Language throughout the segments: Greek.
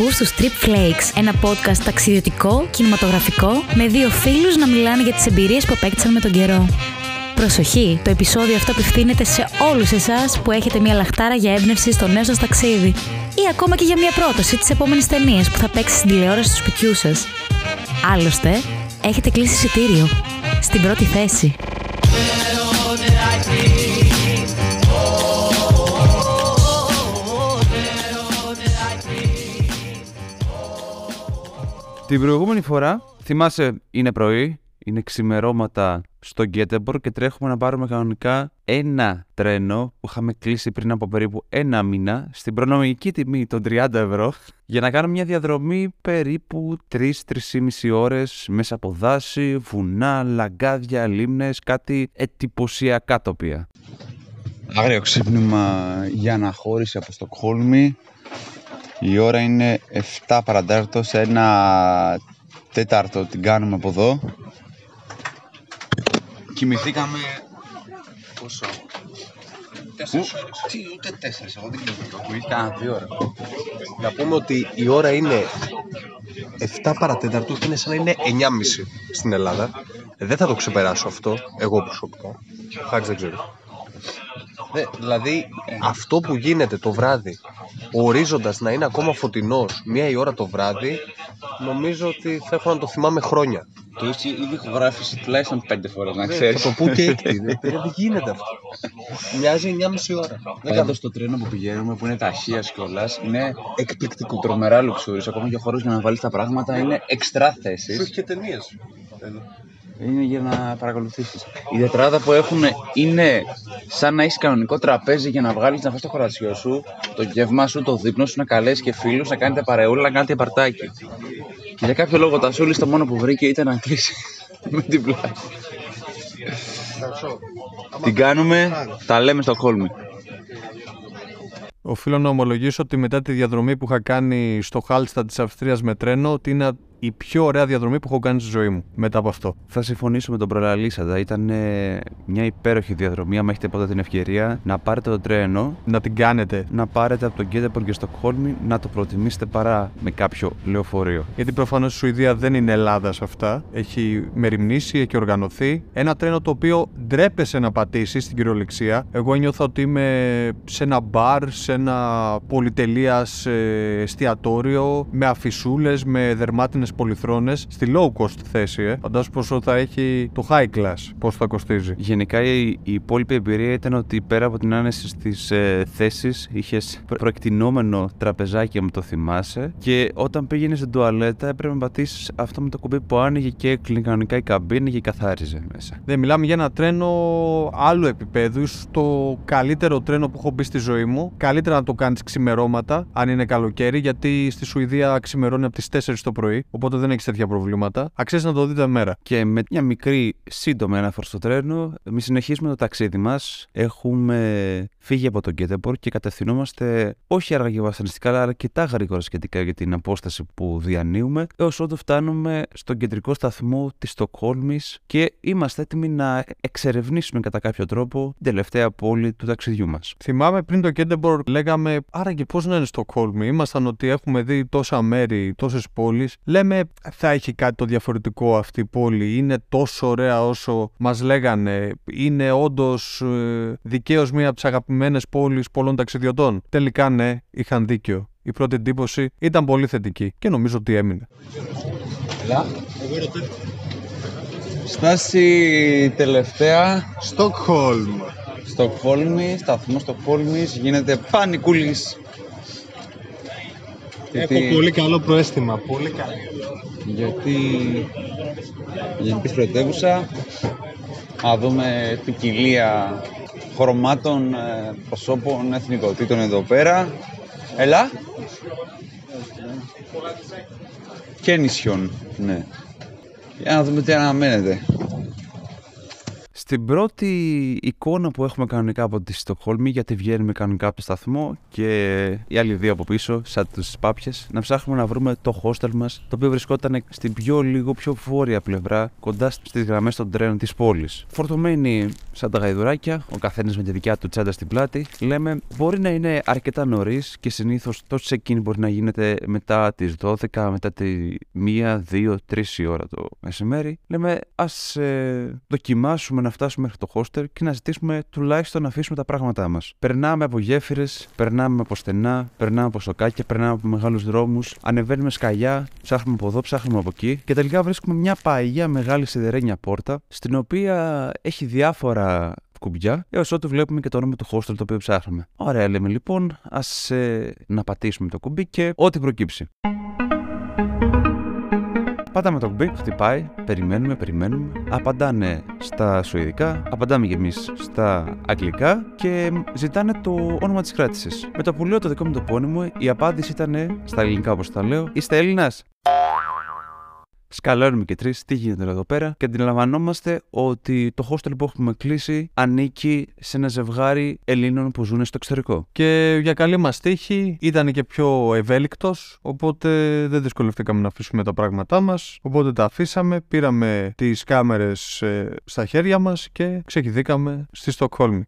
Ακούς τους Trip Flakes, ένα podcast ταξιδιωτικό, κινηματογραφικό, με δύο φίλους να μιλάνε για τις εμπειρίες που απέκτησαν με τον καιρό. Προσοχή, το επεισόδιο αυτό απευθύνεται σε όλους εσάς που έχετε μια λαχτάρα για έμπνευση στο νέο σας ταξίδι ή ακόμα και για μια πρόταση της επόμενης ταινίας που θα παίξει στην τηλεόραση του σπιτιού σας. Άλλωστε, έχετε κλείσει εισιτήριο. Στην πρώτη θέση. Την προηγούμενη φορά, θυμάσαι, είναι πρωί, είναι ξημερώματα στο Γκέτεμποργκ και τρέχουμε να πάρουμε κανονικά ένα τρένο που είχαμε κλείσει πριν από περίπου ένα μήνα στην προνομιακή τιμή των 30 ευρώ για να κάνουμε μια διαδρομή περίπου 3-3,5 ώρες μέσα από δάση, βουνά, λαγκάδια, λίμνες, κάτι εντυπωσιακά τοπία. Άγριο ξύπνημα για αναχώρηση από Στοκχόλμη. Η ώρα είναι 7 παρατάρτο, σε ένα τέταρτο την κάνουμε από εδώ. Κοιμηθήκαμε... πόσο? 4 ώρες. Τι, ούτε 4, εγώ δεν κοιμηθήκα. 2 ώρες. Να πούμε ότι η ώρα είναι 7 παρατέταρτο και είναι σαν να είναι 9.30 στην Ελλάδα. Δεν θα το ξεπεράσω αυτό, εγώ προσωπικά. Ο Χάρης δεν ξέρω. Δηλαδή, αυτό που γίνεται το βράδυ, ο ορίζοντας να είναι ακόμα φωτεινός 1 η ώρα το βράδυ, νομίζω ότι θα έχω να το θυμάμαι χρόνια. Το έχει ήδη ηχογράφηση τουλάχιστον 5 φορές, να ξέρεις. Θα το πω και έκτη, δεν γίνεται αυτό. Μοιάζει 9,5 ώρα. Πάντως το τρένο που πηγαίνουμε, που είναι ταχείας κιόλας, είναι εκπληκτικό. Τρομερά λουξούρις, ακόμα και ο χώρος για να βάλεις τα πράγματα είναι εξτρά θέσεις. Σου έχει και ταινίες. Είναι για να παρακολουθήσεις. Η τετράδα που έχουν είναι σαν να έχεις κανονικό τραπέζι για να βγάλεις να φας το χωρατσιό σου, το γεύμα σου, το δείπνο σου, να καλέσεις και φίλους, να κάνετε παρεούλα, να κάνετε παρτάκι. Και για κάποιο λόγο τα Σούλης το μόνο που βρήκε ήταν να κλείσει με την πλάτη. Την κάνουμε, τα λέμε στο Στοκχόλμη. Οφείλω να ομολογήσω ότι μετά τη διαδρομή που είχα κάνει στο Χάλσταντ της Αυστρίας με τρένο, ότι είναι η πιο ωραία διαδρομή που έχω κάνει στη ζωή μου μετά από αυτό. Θα συμφωνήσω με τον προλαλήσαντα. Ήταν μια υπέροχη διαδρομή. Αν έχετε ποτέ την ευκαιρία να πάρετε το τρένο, να την κάνετε. Να πάρετε από τον Γκέτεμποργκ και Στοκχόλμη, να το προτιμήσετε παρά με κάποιο λεωφορείο. Γιατί προφανώς η Σουηδία δεν είναι Ελλάδα σε αυτά. Έχει μεριμνήσει, έχει οργανωθεί. Ένα τρένο το οποίο ντρέπεσαι να πατήσει στην κυριολεξία. Εγώ νιώθω ότι είμαι σε ένα μπαρ, σε ένα πολυτελείας εστιατόριο, με αφισούλες, με δερμάτινες πολυθρόνες, στη low cost θέση. Φαντάζομαι πόσο θα έχει το high class, πόσο θα κοστίζει. Γενικά η υπόλοιπη εμπειρία ήταν ότι πέρα από την άνεση στις θέσεις, είχες προεκτηνόμενο τραπεζάκι, αν το θυμάσαι, και όταν πήγαινες στην τουαλέτα έπρεπε να πατήσεις αυτό με το κουμπί που άνοιγε και έκλεινε κανονικά η καμπίνα και καθάριζε μέσα. Δεν μιλάμε για ένα τρένο άλλου επίπεδου, το καλύτερο τρένο που έχω μπει στη ζωή μου. Καλύτερα να το κάνεις ξημερώματα, αν είναι καλοκαίρι, γιατί στη Σουηδία ξημερώνει από τις 4 το πρωί. Οπότε δεν έχει τέτοια προβλήματα. Αξίζει να το δείτε μέρα. Και με μια μικρή σύντομη αναφορά στο τρένο, εμείς συνεχίζουμε το ταξίδι μας. Έχουμε φύγει από τον Γκέτεμποργκ και κατευθυνόμαστε όχι αργά και βασανιστικά, αλλά αρκετά γρήγορα σχετικά για την απόσταση που διανύουμε, έως ότου φτάνουμε στον κεντρικό σταθμό της Στοκχόλμης και είμαστε έτοιμοι να εξερευνήσουμε κατά κάποιο τρόπο την τελευταία πόλη του ταξιδιού μας. Θυμάμαι πριν το Γκέτεμποργκ λέγαμε, άρα και πώς να είναι Στοκχόλμη. Ήμασταν ότι έχουμε δει τόσα μέρη, τόσες πόλεις. Λέμε, θα έχει κάτι το διαφορετικό αυτή η πόλη, είναι τόσο ωραία όσο μας λέγανε, είναι όντως δικαίως μία από τις αγαπημένες πόλεις πολλών ταξιδιωτών. Τελικά ναι, είχαν δίκιο. Η πρώτη εντύπωση ήταν πολύ θετική και νομίζω ότι έμεινε. Έλα. Στάση τελευταία. Στοκχόλμη, σταθμό Στοκχόλμης, γίνεται πανικούλης. Έχω πολύ καλό προαίσθημα, πολύ καλό. Γιατί γενικής πρωτεύουσα, να δούμε ποικιλία χρωμάτων, προσώπων, εθνικοτήτων εδώ πέρα. Έλα. Και νησιών, ναι. Για να δούμε τι αναμένεται. Στην πρώτη εικόνα που έχουμε κανονικά από τη Στοκχόλμη, γιατί βγαίνουμε κανονικά από το σταθμό και οι άλλοι δύο από πίσω, σαν τους πάπιες, να ψάχνουμε να βρούμε το hostel μας, το οποίο βρισκόταν στην λίγο πιο βόρεια πλευρά, κοντά στις γραμμές των τρένων της πόλης. Φορτωμένοι σαν τα γαϊδουράκια, ο καθένας με τη δικιά του τσάντα στην πλάτη, λέμε μπορεί να είναι αρκετά νωρίς και συνήθως το check-in μπορεί να γίνεται μετά τις 12, μετά τη 1, 2, 3 η ώρα το μεσημέρι. Λέμε ας δοκιμάσουμε να φτάσουμε μέχρι το hostel και να ζητήσουμε τουλάχιστον να αφήσουμε τα πράγματά μας. Περνάμε από γέφυρες, περνάμε από στενά, περνάμε από σοκάκια, περνάμε από μεγάλους δρόμους, ανεβαίνουμε σκαλιά, ψάχνουμε από εδώ, ψάχνουμε από εκεί και τελικά βρίσκουμε μια παγιά μεγάλη σιδερένια πόρτα, στην οποία έχει διάφορα κουμπιά, έως ότου βλέπουμε και το όνομα του hostel το οποίο ψάχνουμε. Ωραία, λέμε λοιπόν, ας να πατήσουμε το κουμπί και ό,τι προκύψει. Πατάμε το κουμπί, χτυπάει, περιμένουμε, απαντάνε στα σουηδικά, απαντάμε και εμείς στα αγγλικά και ζητάνε το όνομα της κράτησης. Με το που λέω το δικό μου τοπώνυμο, η απάντηση ήταν στα ελληνικά όπως τα λέω, είστε Έλληνας? Σκαλώνουμε και τρεις, τι γίνεται εδώ πέρα και αντιλαμβανόμαστε ότι το hostel που έχουμε κλείσει ανήκει σε ένα ζευγάρι Ελλήνων που ζουν στο εξωτερικό. Και για καλή μας τύχη ήταν και πιο ευέλικτος, οπότε δεν δυσκολευτήκαμε να αφήσουμε τα πράγματά μας, οπότε τα αφήσαμε, πήραμε τις κάμερες στα χέρια μας και ξεκινήσαμε στη Στοκχόλμη.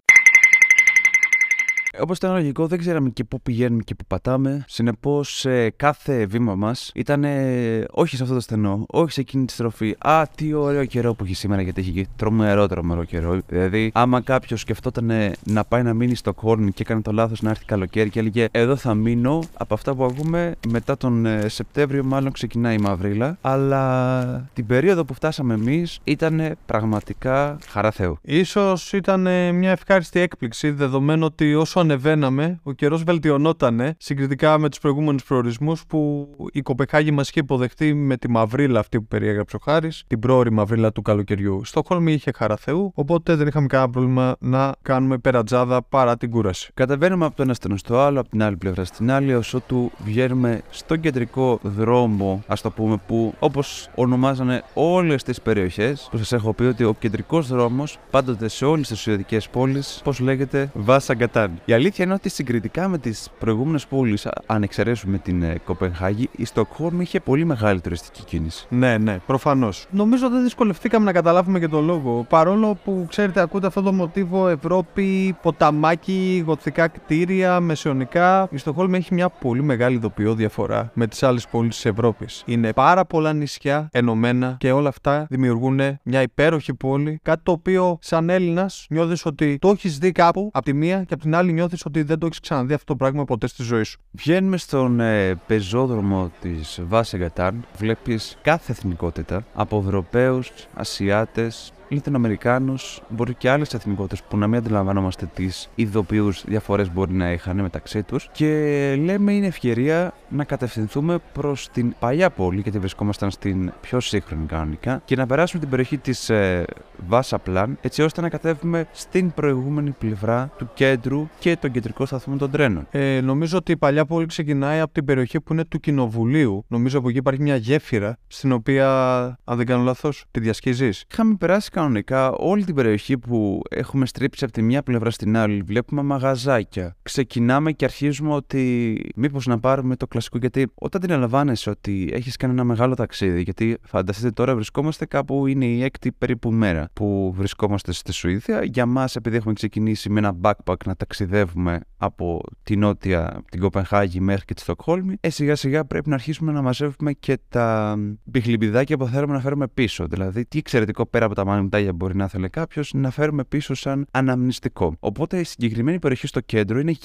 Όπως ήταν λογικό, δεν ξέραμε και πού πηγαίνουμε και πού πατάμε. Συνεπώς, κάθε βήμα μας ήταν όχι σε αυτό το στενό, όχι σε εκείνη τη στροφή. Α, τι ωραίο καιρό που έχει σήμερα, γιατί έχει τρομερό καιρό. Δηλαδή, άμα κάποιος σκεφτόταν να πάει να μείνει στο Στοκχόλμη και έκανε το λάθος να έρθει καλοκαίρι και έλεγε εδώ θα μείνω, από αυτά που ακούμε, μετά τον Σεπτέμβριο μάλλον ξεκινάει η μαυρίλα. Αλλά την περίοδο που φτάσαμε εμείς ήταν πραγματικά χαρά Θεού. Ίσως ήταν μια ευχάριστη έκπληξη, δεδομένου ότι όσο ανεβαίναμε, ο καιρός βελτιωνότανε συγκριτικά με τους προηγούμενους προορισμούς που η Κοπεχάγη μας είχε υποδεχτεί με τη μαυρίλα αυτή που περιέγραψε ο Χάρης, την πρόωρη μαυρίλα του καλοκαιριού. Στοκχόλμη είχε χαρά Θεού, οπότε δεν είχαμε κανένα πρόβλημα να κάνουμε περατζάδα παρά την κούραση. Κατεβαίνουμε από το ένα στενό στο άλλο, από την άλλη πλευρά στην άλλη, έως ότου βγαίνουμε στον κεντρικό δρόμο, ας το πούμε, που όπως ονομάζανε όλες τις περιοχές, που σας έχω πει ότι ο κεντρικός δρόμος πάντοτε σε όλες τις σουηδικές πόλεις, πώς λέγεται, Vasagatán. Η αλήθεια είναι ότι συγκριτικά με τις προηγούμενες πόλεις, αν εξαιρέσουμε την Κοπενχάγη, η Στοκχόλμη είχε πολύ μεγάλη τουριστική κίνηση. Ναι, προφανώς. Νομίζω δεν δυσκολευτήκαμε να καταλάβουμε και τον λόγο. Παρόλο που, ξέρετε, ακούτε αυτό το μοτίβο Ευρώπη, ποταμάκι, γοτθικά κτίρια, μεσαιωνικά. Η Στοκχόλμη έχει μια πολύ μεγάλη ειδοποιώ διαφορά με τις άλλες πόλεις της Ευρώπης. Είναι πάρα πολλά νησιά ενωμένα και όλα αυτά δημιουργούν μια υπέροχη πόλη. Κάτι το οποίο, σαν Έλληνας, νιώθεις ότι το έχεις δει κάπου από τη μία και από την άλλη νιώθεις ότι δεν το έχεις ξαναδεί αυτό το πράγμα ποτέ στη ζωή σου. Βγαίνουμε στον πεζόδρομο της Vasagatán, βλέπεις κάθε εθνικότητα, από Ευρωπαίους, Ασιάτες, Λατινοαμερικάνους, μπορεί και άλλες εθνικότητες που να μην αντιλαμβανόμαστε τις ειδοποιούς διαφορές μπορεί να είχαν μεταξύ τους και λέμε είναι ευκαιρία να κατευθυνθούμε προς την παλιά πόλη, γιατί βρισκόμασταν στην πιο σύγχρονη κανονικά, και να περάσουμε την περιοχή της Vasaplan, έτσι ώστε να κατέβουμε στην προηγούμενη πλευρά του κέντρου και τον κεντρικό σταθμό των τρένων. Νομίζω ότι η παλιά πόλη ξεκινάει από την περιοχή που είναι του Κοινοβουλίου. Νομίζω από εκεί υπάρχει μια γέφυρα, στην οποία, αν δεν κάνω λάθος, τη διασχίζεις. Είχαμε περάσει κανονικά όλη την περιοχή που έχουμε στρίψει από τη μια πλευρά στην άλλη. Βλέπουμε μαγαζάκια. Ξεκινάμε και αρχίζουμε ότι μήπως να πάρουμε το κλασικό, γιατί όταν την αντιλαμβάνεσαι ότι έχεις κάνει ένα μεγάλο ταξίδι, γιατί φανταστείτε τώρα βρισκόμαστε κάπου, είναι η 6η περίπου μέρα που βρισκόμαστε στη Σουηδία. Για μας, επειδή έχουμε ξεκινήσει με ένα backpack να ταξιδεύουμε από την νότια, την Κοπενχάγη μέχρι και τη Στοκχόλμη, σιγά σιγά πρέπει να αρχίσουμε να μαζεύουμε και τα πιχλιμπιδάκια που θέλουμε να φέρουμε πίσω. Δηλαδή, τι εξαιρετικό πέρα από τα μανιτάγια μπορεί να θέλει κάποιος να φέρουμε πίσω σαν αναμνηστικό. Οπότε η συγκεκριμένη περιοχή στο κέντρο είναι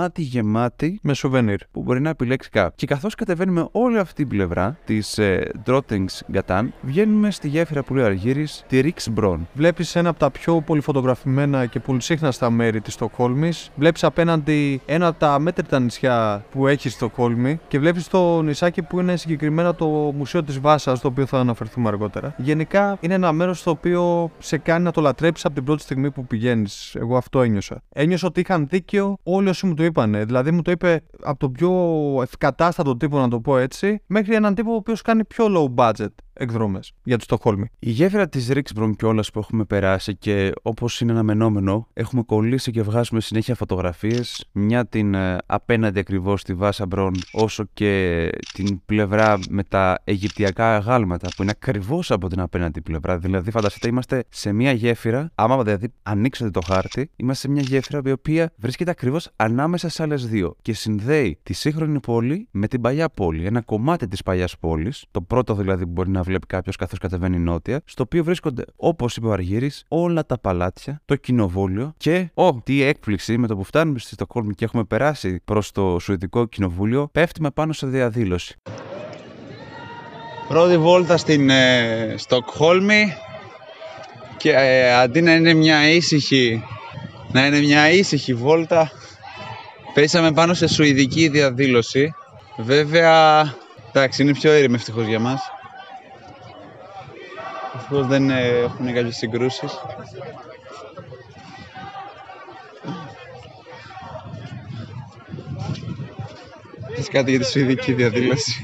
γεμάτη με σουβενίρ που μπορεί να επιλέξει κάποιος. Και καθώς κατεβαίνουμε όλη αυτή την πλευρά της Drottninggatan, βγαίνουμε στη γέφυρα που λέει ο Αργύρης, τη Riksbron. Βλέπεις ένα από τα πιο πολυφωτογραφημένα και πολυσύχναστα μέρη της Στοκχόλμης. Βλέπεις απέναντι ένα από τα μέτρητα νησιά που έχει η Στοκχόλμη και βλέπεις το νησάκι που είναι συγκεκριμένα το Μουσείο της Βάσας, το οποίο θα αναφερθούμε αργότερα. Γενικά είναι ένα μέρος στο οποίο σε κάνει να το λατρέψεις από την πρώτη στιγμή που πηγαίνεις. Εγώ αυτό ένιωσα. Ένιωσα ότι είχαν δίκιο όλοι όσοι μου το είπανε. Δηλαδή μου το είπε από τον πιο ευκατάστατο τύπο, να το πω έτσι, μέχρι έναν τύπο ο οποίος κάνει πιο low budget. εκδρομές για τη Στοκχόλμη. Η γέφυρα της Ρίξμπρον κιόλας που έχουμε περάσει και όπως είναι αναμενόμενο, έχουμε κολλήσει και βγάζουμε συνέχεια φωτογραφίες. Μια την απέναντι ακριβώς στη Βάσαμπρον, όσο και την πλευρά με τα αιγυπτιακά αγάλματα που είναι ακριβώς από την απέναντι πλευρά. Δηλαδή, φανταστείτε, είμαστε σε μια γέφυρα. Άμα δηλαδή ανοίξετε το χάρτη, είμαστε σε μια γέφυρα η οποία βρίσκεται ακριβώς ανάμεσα σε άλλες δύο και συνδέει τη σύγχρονη πόλη με την παλιά πόλη. Ένα κομμάτι της παλιάς πόλης, το πρώτο δηλαδή που μπορεί να βλέπει κάποιος καθώς κατεβαίνει νότια, στο οποίο βρίσκονται, όπως είπε ο Αργύρης, όλα τα παλάτια, το κοινοβούλιο και, τι έκπληξη, με το που φτάνουμε στη Στοκχόλμη και έχουμε περάσει προς το Σουηδικό Κοινοβούλιο, πέφτουμε πάνω σε διαδήλωση. Πρώτη βόλτα στην Στοκχόλμη και αντί να είναι μια ήσυχη βόλτα, πέσαμε πάνω σε σουηδική διαδήλωση. Βέβαια, εντάξει, είναι πιο ήρεμη ευτυχώς για μας. Ευτυχώς δεν έχουν κάποιες συγκρούσεις. Πες κάτι για τη σουηδική διαδήλωση.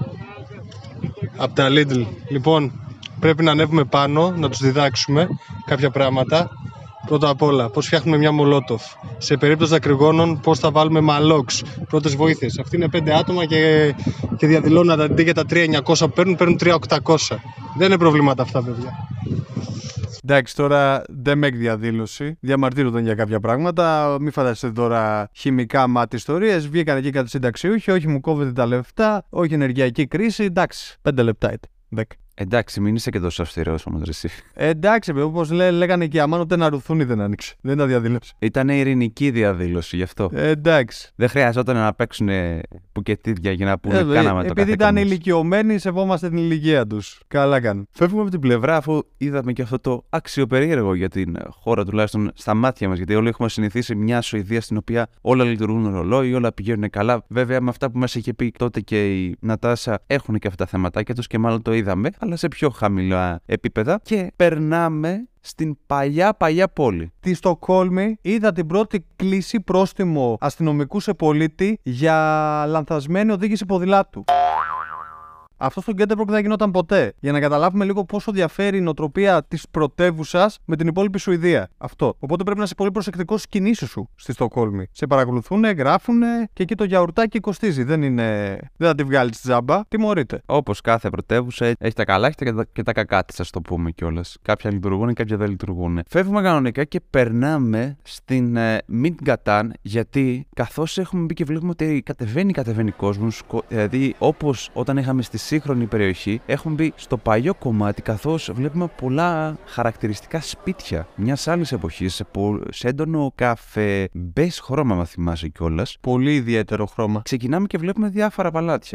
Από τα Lidl. Λοιπόν, πρέπει να ανέβουμε πάνω, να τους διδάξουμε κάποια πράγματα. Πρώτα απ' όλα, πώς φτιάχνουμε μια μολότοφ. Σε περίπτωση δακρυγόνων, πώς θα βάλουμε μαλόξ. Πρώτες βοήθειες. Αυτοί είναι 5 άτομα και διαδηλώνουν αντί για τα 3.900 που παίρνουν 3.800. Δεν είναι προβλήματα αυτά, παιδιά. Εντάξει, τώρα δεν με διαδήλωση. Διαμαρτύρονταν για κάποια πράγματα. Μην φανταστείτε τώρα χημικά μάτι ιστορίες. Βγήκαν εκεί κάτι συνταξιούχοι. Όχι, μου κόβετε τα λεφτά. Όχι, ενεργειακή κρίση. Εντάξει, 5 λεπτά ήταν. 10. Εντάξει, μην είσαι και τόσο αυστηρός όμως, εσύ. Εντάξει, όπως λέγανε και αμάν, ούτε να ρουθούνι δεν άνοιξε. Δεν τα διαδήλωσε. Ήταν ειρηνική διαδήλωση γι' αυτό. Εντάξει. Δεν χρειαζόταν να παίξουν πουκετίδια για να πούμε κάναμε το καθήκον. Επειδή ήταν ηλικιωμένοι, σεβόμαστε την ηλικία τους. Καλά κάνουν. Φεύγουμε από την πλευρά αφού είδαμε και αυτό το αξιοπερίεργο για την χώρα, τουλάχιστον στα μάτια μας. Γιατί όλοι έχουμε συνηθίσει μια Σουηδία στην οποία όλα λειτουργούν ρολόι, όλα πηγαίνουν καλά. Βέβαια, με αυτά που μας είχε πει τότε και η Νατάσα έχουν και αυτά τα θεματάκια τους και μάλλον το είδαμε, αλλά σε πιο χαμηλά επίπεδα. Και περνάμε στην παλιά πόλη. Στη Στοκχόλμη είδα την πρώτη κλίση πρόστιμο αστυνομικού σε πολίτη για λανθασμένη οδήγηση ποδηλάτου. Αυτό στο Γκέτεμπορκ δεν γινόταν ποτέ. Για να καταλάβουμε λίγο πόσο διαφέρει η νοοτροπία της πρωτεύουσας με την υπόλοιπη Σουηδία. Αυτό. Οπότε πρέπει να είσαι πολύ προσεκτικός στις κινήσεις σου στη Στοκχόλμη. Σε παρακολουθούν, γράφουν και εκεί το γιαουρτάκι κοστίζει. Δεν θα τη βγάλεις τζάμπα. Τιμωρείται. Όπως κάθε πρωτεύουσα έχει τα καλά και τα κακά της, ας το πούμε κιόλας. Κάποια λειτουργούν, κάποια δεν λειτουργούν. Φεύγουμε κανονικά και περνάμε στην Μιντγκατάν, γιατί καθώς έχουμε μπει και βλέπουμε ότι κατεβαίνει κόσμος, δηλαδή όπως όταν είχαμε στη σύγχρονη περιοχή, έχουμε μπει στο παλιό κομμάτι, καθώς βλέπουμε πολλά χαρακτηριστικά σπίτια μιας άλλης εποχής, σε έντονο καφέ, μπες χρώμα, μα θυμάσαι κιόλας. Πολύ ιδιαίτερο χρώμα. Ξεκινάμε και βλέπουμε διάφορα παλάτια.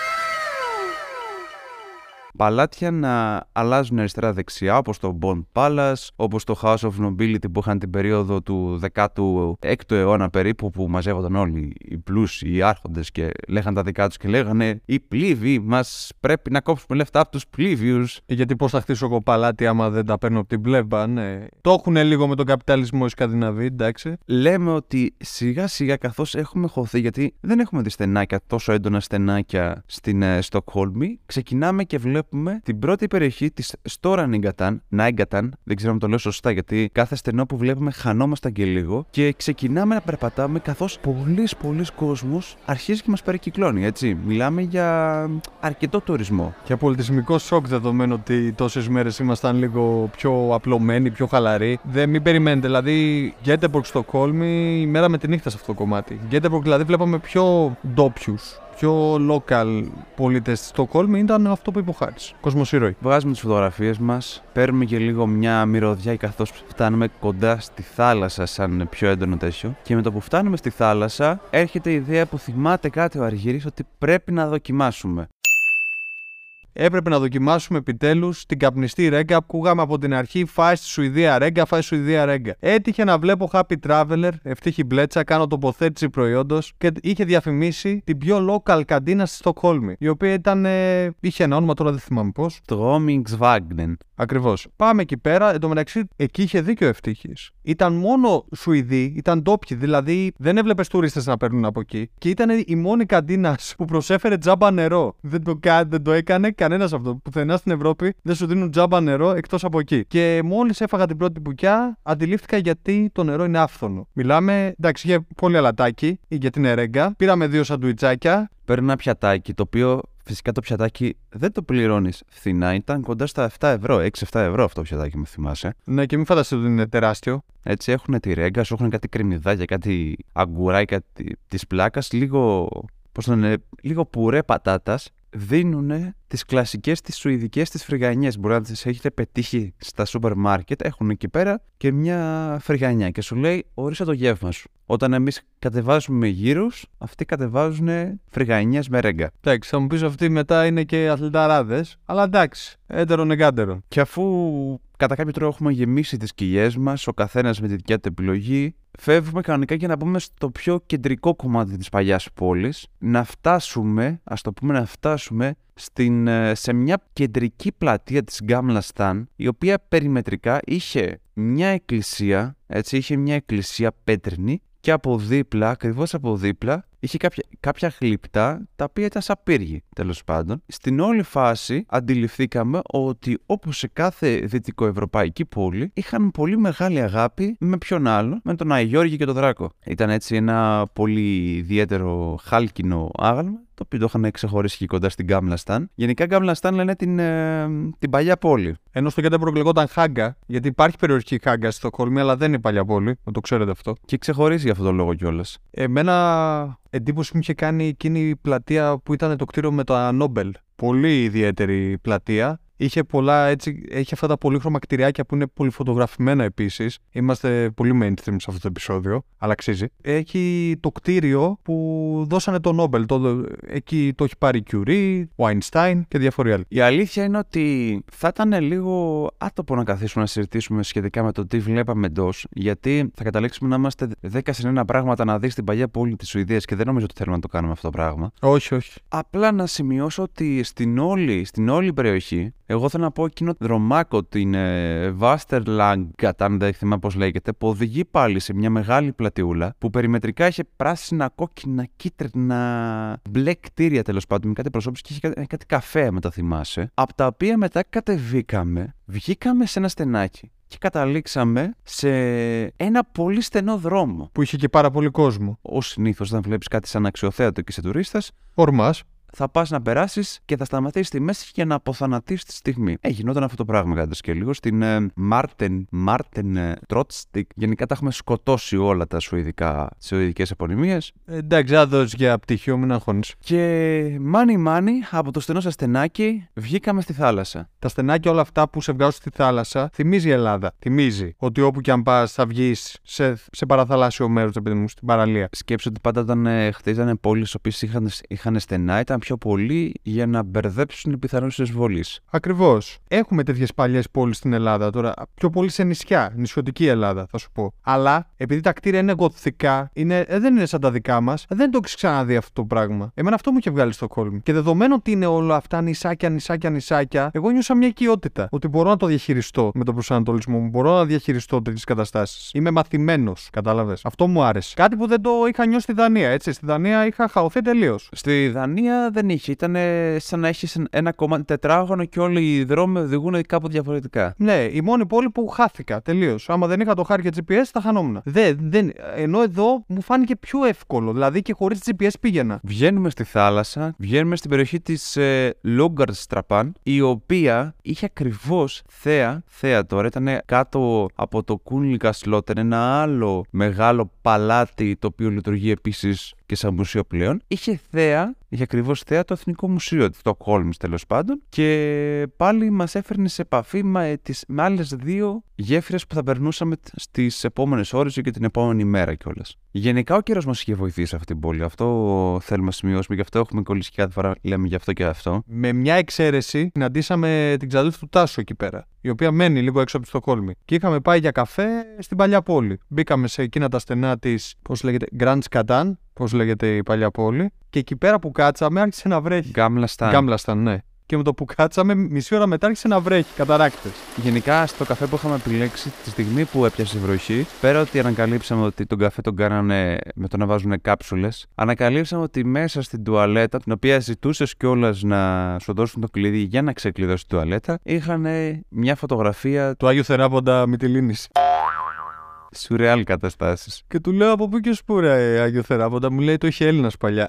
Παλάτια να αλλάζουν αριστερά-δεξιά, όπως το Bond Palace, όπως το House of Nobility που είχαν την περίοδο του 16ου αιώνα περίπου, που μαζεύονταν όλοι οι πλούσιοι, οι άρχοντες και λέγαν τα δικά τους και λέγανε «Οι πλήβοι μας, πρέπει να κόψουμε λεφτά από τους πλήβιους». Γιατί πώς θα χτίσω εγώ παλάτι άμα δεν τα παίρνω από την πλευρά, ναι. Το έχουν λίγο με τον καπιταλισμό οι Σκανδιναβοί, εντάξει. Λέμε ότι σιγά σιγά, καθώς έχουμε χωθεί, γιατί δεν έχουμε δει στενάκια, τόσο έντονα στενάκια στην Στοκχόλμη, ξεκινάμε και βλέπουμε την πρώτη περιοχή της Stora Nygatan, δεν ξέρω αν το λέω σωστά, γιατί κάθε στενό που βλέπουμε χανόμασταν και λίγο, και ξεκινάμε να περπατάμε καθώς πολλής κόσμος αρχίζει και μας περικυκλώνει, έτσι. Μιλάμε για αρκετό τουρισμό. Και πολιτισμικό σοκ, δεδομένου ότι τόσες μέρες ήμασταν λίγο πιο απλωμένοι, πιο χαλαροί. Μην περιμένετε, δηλαδή Γκέτεμπορκ Στοκχόλμη, η μέρα με τη νύχτα σε αυτό το κομμάτι. Γκέτεμπορκ δηλαδή βλέπαμε πιο ντόπιους. Πιο local πολίτες στη Στοκχόλμη, ήταν αυτό που είπε ο Χάρης. Κοσμοσύρωοι. Βγάζουμε τις φωτογραφίες μας, παίρνουμε και λίγο μια μυρωδιά καθώς φτάνουμε κοντά στη θάλασσα, σαν πιο έντονο τέτοιο. Και με το που φτάνουμε στη θάλασσα, έρχεται η ιδέα που θυμάται κάτι ο Αργύρης, ότι πρέπει να δοκιμάσουμε. Έπρεπε να δοκιμάσουμε επιτέλους την καπνιστή ρέγγα που ακούγαμε από την αρχή. Φάει στη Σουηδία ρέγγα, φάει στη Σουηδία ρέγγα. Έτυχε να βλέπω Happy Traveler, ευτύχη μπλέτσα, κάνω τοποθέτηση προϊόντος και είχε διαφημίσει την πιο local καντίνα στη Στοκχόλμη. Η οποία είχε ένα όνομα, τώρα δεν θυμάμαι πώς. Strömmingsvagnen. Ακριβώς. Πάμε εκεί πέρα. Εν τω μεταξύ, εκεί είχε δίκιο ευτύχης. Ήταν μόνο Σουηδοί, ήταν ντόπιοι. Δηλαδή δεν έβλεπες τουρίστες να παίρνουν από εκεί. Και ήταν η μόνη καντίνα που προσέφερε τζάμπα νερό. Δεν το έκανε κανένας αυτό. Πουθενά στην Ευρώπη δεν σου δίνουν τζάμπα νερό εκτός από εκεί. Και μόλις έφαγα την πρώτη μπουκιά, αντιλήφθηκα γιατί το νερό είναι άφθονο. Μιλάμε, εντάξει, είχε πολύ αλατάκι, γιατί είναι ρέγγα. Πήραμε 2 σαντουιτσάκια. Παίρνω ένα πιατάκι, το οποίο φυσικά το πιατάκι δεν το πληρώνεις φθηνά. Ήταν κοντά στα 7 ευρώ, 6-7 ευρώ αυτό το πιατάκι, με θυμάσαι. Ναι, και μην φανταστείτε ότι είναι τεράστιο. Έτσι έχουν τη ρέγγα, σου έχουν κάτι κρεμμυδάκια, κάτι αγκουράκια της πλάκας, λίγο, λίγο πουρέ πατάτας. Δίνουν τις κλασικές, τις σουηδικές, τις φρυγανιές. Μπορεί να τις έχετε πετύχει στα σούπερ μάρκετ. Έχουν εκεί πέρα και μια φρυγανιά και σου λέει ορίστε το γεύμα σου. Όταν εμείς κατεβάζουμε με γύρους, αυτοί κατεβάζουν φρυγανιές με ρέγγα. Εντάξει, θα μου πεις αυτοί μετά είναι και αθληταράδες, αλλά εντάξει, έτερον εγκάντερον. Και αφού κατά κάποιο τρόπο έχουμε γεμίσει τις κοιλιές μας, ο καθένας με τη δικιά του επιλογή, φεύγουμε κανονικά για να μπούμε στο πιο κεντρικό κομμάτι της παλιάς πόλης, να φτάσουμε, σε μια κεντρική πλατεία της Gamla Stan, η οποία περιμετρικά είχε μια εκκλησία, έτσι, είχε μια εκκλησία πέτρινη και από δίπλα, ακριβώς από δίπλα, είχε κάποια γλυπτά τα οποία ήταν σαν πύργοι, τέλος πάντων. Στην όλη φάση αντιληφθήκαμε ότι όπως σε κάθε δυτικοευρωπαϊκή πόλη είχαν πολύ μεγάλη αγάπη με ποιον άλλο, με τον Αγιώργη και τον Δράκο. Ήταν έτσι ένα πολύ ιδιαίτερο χάλκινο άγαλμα, το οποίο το είχαν ξεχωρίσει και κοντά στην Gamla Stan. Γενικά Gamla Stan λένε την παλιά πόλη. Ενώ στο Γκέτεμποργκ λεγόταν Χάγκα, γιατί υπάρχει περιοχή Χάγκα στη Στοκχόλμη, αλλά δεν είναι παλιά πόλη, να το ξέρετε αυτό. Και ξεχωρίζει για αυτόν τον λόγο κιόλας. Εμένα εντύπωση μου είχε κάνει εκείνη η πλατεία που ήταν το κτίριο με τα Νόμπελ. Πολύ ιδιαίτερη πλατεία. Είχε αυτά τα πολύχρωμα κτηριάκια που είναι πολυφωτογραφημένα επίσης. Είμαστε πολύ mainstream σε αυτό το επεισόδιο, αλλά αξίζει. Έχει το κτίριο που δώσανε το Νόμπελ. Εκεί το έχει πάρει η Curie, ο Einstein και διάφοροι άλλοι. Η αλήθεια είναι ότι θα ήταν λίγο άτοπο να καθίσουμε να συζητήσουμε σχετικά με το τι βλέπαμε εντός, γιατί θα καταλήξουμε να είμαστε 10 πράγματα να δεις στην παλιά πόλη της Σουηδίας και δεν νομίζω ότι θέλουμε να το κάνουμε αυτό το πράγμα. Όχι, όχι. Απλά να σημειώσω ότι στην όλη περιοχή, εγώ θέλω να πω εκείνο το δρομάκο, την Vasterlangat, αν δεν θυμάμαι πώς λέγεται, που οδηγεί πάλι σε μια μεγάλη πλατιούλα που περιμετρικά είχε πράσινα, κόκκινα, κίτρινα, μπλε κτίρια τέλος πάντων, με κάτι προσώπους και είχε κάτι καφέ, μετά θυμάσαι. Από τα οποία μετά κατεβήκαμε, βγήκαμε σε ένα στενάκι και καταλήξαμε σε ένα πολύ στενό δρόμο. Που είχε και πάρα πολύ κόσμο. Ως συνήθως, όταν βλέπεις κάτι σαν αξιοθέατο και σε τουρίστας, ορμάς. Θα πας να περάσεις και θα σταματήσεις στη μέση για να αποθανατήσεις τη στιγμή. Γινόταν αυτό το πράγμα κάτι και λίγο στην Μάρτεν Τρότστικ. Γενικά τα έχουμε σκοτώσει όλα τις σουηδικές επωνυμίες. Εντάξει, άδος για πτυχίο, μην αγχώνεις. Και μάνι από το στενό σας στενάκι βγήκαμε στη θάλασσα. Τα στενάκια όλα αυτά που σε βγάζουν στη θάλασσα θυμίζει η Ελλάδα. Θυμίζει ότι όπου και αν πας θα βγεις σε παραθαλάσσιο μέρος, επειδή μου, στην παραλία. Σκέψου ότι πάντα όταν χτίζανε πόλεις οι οποίες είχαν στενά, ήταν πιο πολύ για να μπερδέψουν πιθανότητες εισβολής. Ακριβώς. Έχουμε τέτοιες παλιές πόλεις στην Ελλάδα τώρα. Πιο πολύ σε νησιά, νησιωτική Ελλάδα, θα σου πω. Αλλά επειδή τα κτίρια είναι γοθικά, δεν είναι σαν τα δικά μας, δεν το έχεις ξαναδεί αυτό το πράγμα. Εμένα αυτό μου είχε βγάλει στο Στοκχόλμη. Και δεδομένου ότι είναι όλα αυτά νησάκια, εγώ νιώσα μια οικειότητα. Ότι μπορώ να το διαχειριστώ με τον προσανατολισμό μου, μπορώ να διαχειριστώ τέτοιες καταστάσεις. Είμαι μαθημένος, κατάλαβες. Αυτό μου άρεσε. Κάτι που δεν το είχα νιώσει στη Δανία, έτσι. Στη Δανία είχα χαωθεί τελείως. Στη Δανία δεν είχε. Ήταν σαν να έχει ένα κομμάτι τετράγωνο και όλοι οι δρόμοι οδηγούν κάπου διαφορετικά. Ναι, η μόνη πόλη που χάθηκα τελείως. Άμα δεν είχα το χάρη και GPS, θα χανόμουν. Ενώ εδώ μου φάνηκε πιο εύκολο. Δηλαδή και χωρίς GPS πήγαινα. Βγαίνουμε στη θάλασσα, βγαίνουμε στην περιοχή της Λόγκαρστραπάν, η οποία είχε ακριβώς θέα τώρα. Ήταν κάτω από το Κούνλικα Σλότερ, ένα άλλο μεγάλο παλάτι το οποίο λειτουργεί επίσης και σαν μουσείο πλέον. Είχε ακριβώς θέα το Εθνικό Μουσείο του Στοκχόλμης τέλος πάντων και πάλι μας έφερνε σε επαφή με άλλες 2 γέφυρες που θα περνούσαμε στις επόμενες ώρες και την επόμενη μέρα κιόλας. Γενικά ο καιρός μας είχε βοηθήσει αυτή την πόλη. Αυτό θέλουμε να σημειώσουμε, γι' αυτό έχουμε κολλήσει και κάθε φορά λέμε γι' αυτό και αυτό. Με μια εξαίρεση, συναντήσαμε την ξαδέλφη του Τάσου εκεί πέρα, η οποία μένει λίγο έξω από τη Στοκχόλμη. Και είχαμε πάει για καφέ στην παλιά πόλη. Μπήκαμε σε εκείνα τα στενά της, πώς λέγεται, Grand Skatan, πώς λέγεται η παλιά πόλη. Και εκεί πέρα που κάτσαμε άρχισε να βρέχει. Gamla Stan, ναι. και με το που κάτσαμε, μισή ώρα μετά άρχισε να βρέχει, καταράκτες. Γενικά, στο καφέ που είχαμε επιλέξει, τη στιγμή που έπιασε βροχή, πέρα ότι ανακαλύψαμε ότι τον καφέ τον κάνανε με το να βάζουν κάψουλες, ανακαλύψαμε ότι μέσα στην τουαλέτα, την οποία ζητούσες κιόλας να σου δώσουν το κλειδί για να ξεκλειδώσει την τουαλέτα, είχαν μια φωτογραφία Του Άγιου Θεράποντα Μυτιλήνης. σουρεάλ καταστάσεις. Και του λέω από πού και ως πού ρε Άγιο Θεράποντα, μου λέει το είχε Έλληνας παλιά.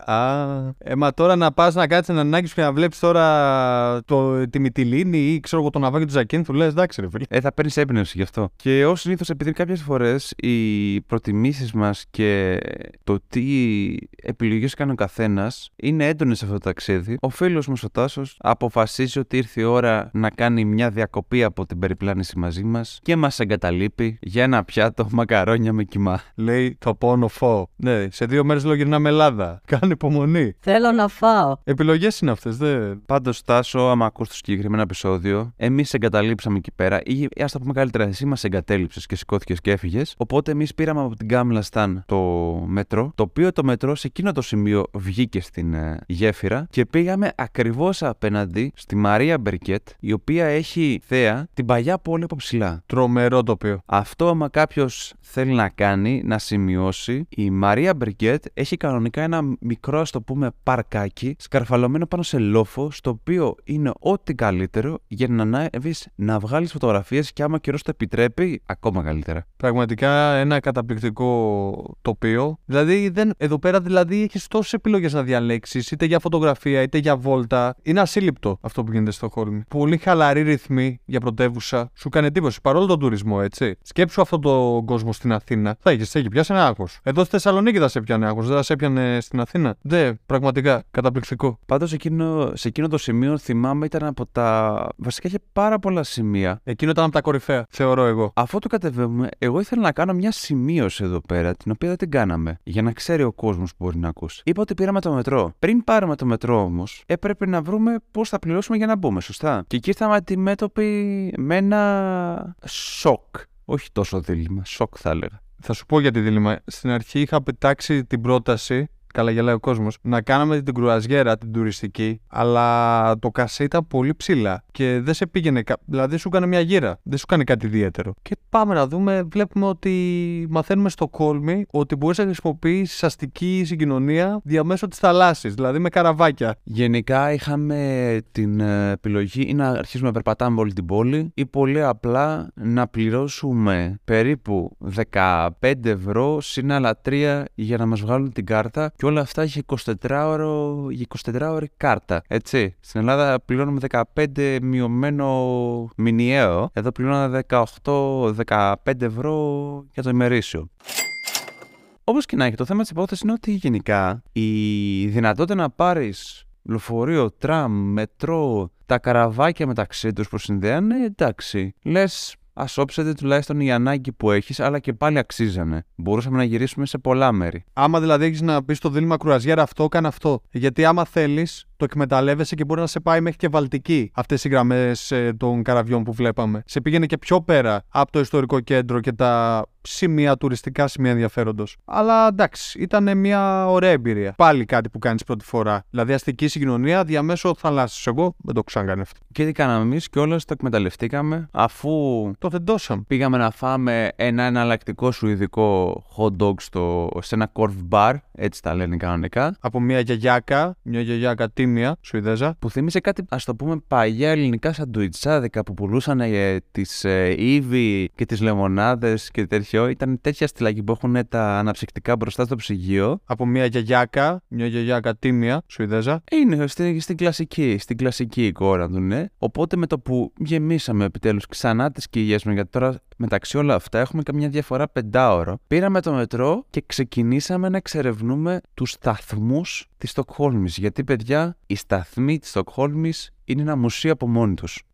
Μα τώρα να πας να κάτσεις να ανάγκης και να βλέπεις τώρα τη Μυτιλήνη ή ξέρω εγώ το ναυάγιο του Ζακίνθου, λες εντάξει ρε φίλε. Θα παίρνεις έμπνευση γι' αυτό. Και ως συνήθως, επειδή κάποιες φορές οι προτιμήσεις μας και το τι επιλογές κάνει ο καθένας είναι έντονες σε αυτό το ταξίδι, ο φίλος μου ο Τάσος αποφασίζει ότι ήρθε η ώρα να κάνει μια διακοπή από την περιπλάνηση μαζί μας και μας εγκαταλείπει για ένα πιάτο μακαρόνια με κιμά. Λέει θα πάω να φάω. Ναι, σε 2 μέρες λέω γυρνάμε Ελλάδα. Κάνε υπομονή. Θέλω να φάω. Επιλογές είναι αυτές, Πάντως, Τάσο, άμα ακούς το συγκεκριμένο επεισόδιο, εμείς σε εγκαταλείψαμε εκεί πέρα, ή ας το πούμε καλύτερα, εσύ μας εγκατέλειψες και σηκώθηκες και έφυγες. Οπότε εμείς πήραμε από την Κάμλα Σταν το μετρό, το οποίο το μετρό σε εκείνο το σημείο βγήκε στην γέφυρα και πήγαμε ακριβώς απέναντι στη Μαρία Μπερκέτ, η οποία έχει θέα την παλιά πόλη από ψηλά. Τρομερό τοπίο. Αυτό, άμα κάποιος θέλει να κάνει, να σημειώσει, η Μαρία Μπερκέτ έχει κανονικά ένα μικρό, ας το πούμε, παρκάκι σκαρφαλωμένο πάνω σε λόφο, στο οποίο είναι ό,τι καλύτερο για να ανέβεις να βγάλεις φωτογραφίες και άμα ο καιρός το επιτρέπει, ακόμα καλύτερα. Πραγματικά ένα καταπληκτικό τοπίο. Δηλαδή, εδώ πέρα δηλαδή έχεις τόσες επιλογές να διαλέξεις, είτε για φωτογραφία είτε για βόλτα. Είναι ασύλληπτο αυτό που γίνεται στο Στοκχόλμη. Πολύ χαλαρή ρυθμή για πρωτεύουσα. Σου κάνει εντύπωση παρόλο τον τουρισμό, έτσι. Σκέψου αυτόν τον κόσμο στην Αθήνα. Θα έχει πιάσει ένα άγχος. Εδώ στη Θεσσαλονίκη θα σε πιάνε άγχος, δεν θα σε πιάνε στην Αθήνα. Πραγματικά καταπληκτικό. Πάντως, σε εκείνο το σημείο θυμάμαι ήταν από τα. Βασικά είχε πάρα πολλά σημεία. Εκείνο ήταν από τα κορυφαία, θεωρώ εγώ. Αφού το κατεβαίνουμε, εγώ ήθελα να κάνω μια σημείωση εδώ πέρα, την οποία δεν την κάναμε, για να ξέρει ο κόσμος που μπορεί να ακούσει. Είπα ότι πήραμε το μετρό. Πριν πάρουμε το μετρό όμως, έπρεπε να βρούμε πώς θα πληρώσουμε για να μπούμε, σωστά. Και εκεί ήρθαμε αντιμέτωποι με ένα σοκ. Όχι τόσο δίλημμα, σοκ θα έλεγα. Θα σου πω για τη δίλημμα. Στην αρχή είχα πετάξει την πρόταση. Καλά γελάει ο κόσμος, να κάναμε την κρουαζιέρα, την τουριστική, αλλά το κασέ ήταν πολύ ψηλά και δεν σε πήγαινε, δηλαδή σου έκανε μια γύρα, δεν σου κάνει κάτι ιδιαίτερο. Και πάμε να δούμε, βλέπουμε ότι μαθαίνουμε στο Στοκχόλμη ότι μπορείς να χρησιμοποιήσεις αστική συγκοινωνία διαμέσου της θαλάσσης, δηλαδή με καραβάκια. Γενικά είχαμε την επιλογή ή να αρχίσουμε να περπατάμε όλη την πόλη ή πολύ απλά να πληρώσουμε περίπου 15 συν άλλα 3 για να μας βγάλουν την κάρτα. Και όλα αυτά είχε 24ωρη κάρτα, έτσι. Στην Ελλάδα πληρώνουμε 15 μειωμένο μηνιαίο. Εδώ πληρώνουμε 18-15 ευρώ για το ημερήσιο. Όπως και να έχει, το θέμα της υπόθεσης είναι ότι γενικά η δυνατότητα να πάρεις λεωφορείο, τραμ, μετρό, τα καραβάκια μεταξύ τους που συνδέανε, εντάξει. Λες, ας όψετε τουλάχιστον η ανάγκη που έχεις, αλλά και πάλι αξίζανε. Μπορούσαμε να γυρίσουμε σε πολλά μέρη. Άμα δηλαδή έχεις να πεις στο δίλημμα κρουαζιέρα αυτό, κάνε αυτό. Γιατί άμα θέλεις, το εκμεταλλεύεσαι και μπορεί να σε πάει μέχρι και Βαλτική. Αυτές οι γραμμές των καραβιών που βλέπαμε. Σε πήγαινε και πιο πέρα από το ιστορικό κέντρο και τα τουριστικά σημεία ενδιαφέροντος. Αλλά εντάξει, ήταν μια ωραία εμπειρία. Πάλι κάτι που κάνεις πρώτη φορά. Δηλαδή αστική συγκοινωνία διαμέσου θαλάσσης. Εγώ δεν το ξανακάνει αυτό. Και τι κάναμε εμείς, κιόλας το εκμεταλλευτήκαμε, αφού το θεντώσαμε. Πήγαμε να φάμε ένα εναλλακτικό σουηδικό hot dog σε ένα corv bar, έτσι τα λένε κανονικά. Από μια γιαγιάκα τίμια, Σουηδέζα. Που θύμισε κάτι, ας το πούμε, παλιά ελληνικά σαντουιτσάδικα που πουλούσαν τις Ήβι και τις λεμονάδες και τέτοιο. Ήταν τέτοια στυλάκια που έχουν τα αναψυκτικά μπροστά στο ψυγείο. Από μια γιαγιάκα τίμια, Σουηδέζα. Είναι στην κλασική εικόνα του, ναι. Οπότε με το που γεμίσαμε επιτέλους ξανά τις κοιλιές μου, γιατί τώρα μεταξύ όλα αυτά έχουμε καμιά διαφορά 5ωρο, πήραμε το μετρό και ξεκινήσαμε να εξερευνούμε τους σταθμούς της Στοκχόλμης. Γιατί, παιδιά, οι σταθμοί της Στοκχόλμης είναι ένα μουσείο από μόνοι τους.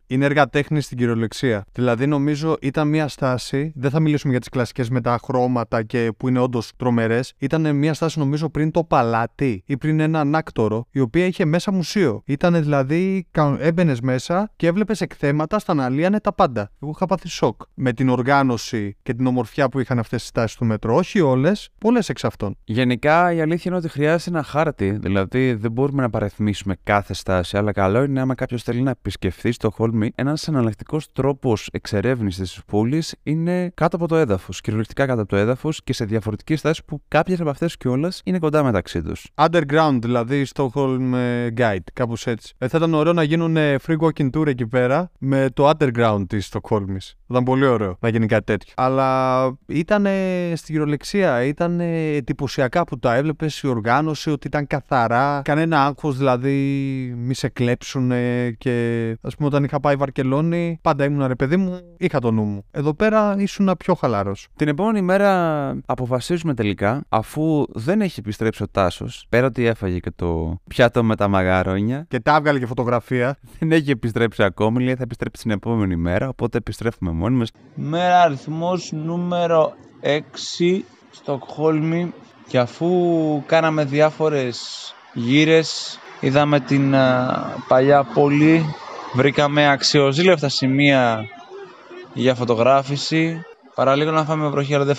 Είναι έργα τέχνης στην κυριολεξία. Δηλαδή, νομίζω ήταν μια στάση. Δεν θα μιλήσουμε για τις κλασικές με τα χρώματα και που είναι όντως τρομερές. Ήταν μια στάση, νομίζω, πριν το παλάτι ή πριν ένα ανάκτορο, η οποία είχε μέσα μουσείο. Ήταν δηλαδή, έμπαινες μέσα και έβλεπες εκθέματα, στα να λύανε τα πάντα. Εγώ είχα πάθει σοκ με την οργάνωση και την ομορφιά που είχαν αυτές τις στάσεις του μετρό. Όχι όλες, πολλές εξ αυτών. Γενικά η αλήθεια είναι ότι χρειάζεται ένα χάρτη. Δηλαδή δεν μπορούμε να παρεθμίσουμε κάθε στάση, αλλά καλό είναι άμα κάποιος θέλει να επισκεφθεί στο Χόλμη, ένας εναλλακτικός τρόπος εξερεύνησης της πόλης είναι κάτω από το έδαφος. Κυριολεκτικά κάτω από το έδαφος και σε διαφορετικές στάσεις που κάποιες από αυτές κιόλας είναι κοντά μεταξύ τους. Underground, δηλαδή Stockholm Guide, κάπως έτσι. Θα ήταν ωραίο να γίνουν free walking tour εκεί πέρα με το underground της Στοκχόλμης. Θα ήταν πολύ ωραίο να γίνει κάτι τέτοιο. Αλλά ήταν στην κυριολεξία, ήταν εντυπωσιακά που τα έβλεπες, η οργάνωση, ότι ήταν καθαρά, κανένα άγχος, δηλαδή μη σε κλέψουν και ας πούμε όταν είχα πάει Βαρκελόνη, πάντα ήμουν ρε παιδί μου, είχα το νου μου. Εδώ πέρα ήσουν πιο χαλαρός. Την επόμενη μέρα αποφασίζουμε τελικά, αφού δεν έχει επιστρέψει ο Τάσος, πέρα ότι έφαγε και το πιάτο με τα μαγαρόνια. Και τα έβγαλε και φωτογραφία. Δεν έχει επιστρέψει ακόμη, λέει θα επιστρέψει την επόμενη μέρα, οπότε επιστρέφουμε μόνοι μας. Μέρα αριθμός νούμερο 6, Στοκχόλμη. Και αφού κάναμε διάφορες γύρες, είδαμε την παλιά πόλη, βρήκαμε αξιοζήλευτα σημεία για φωτογράφηση. Παραλίγο να φάμε βροχή, αλλά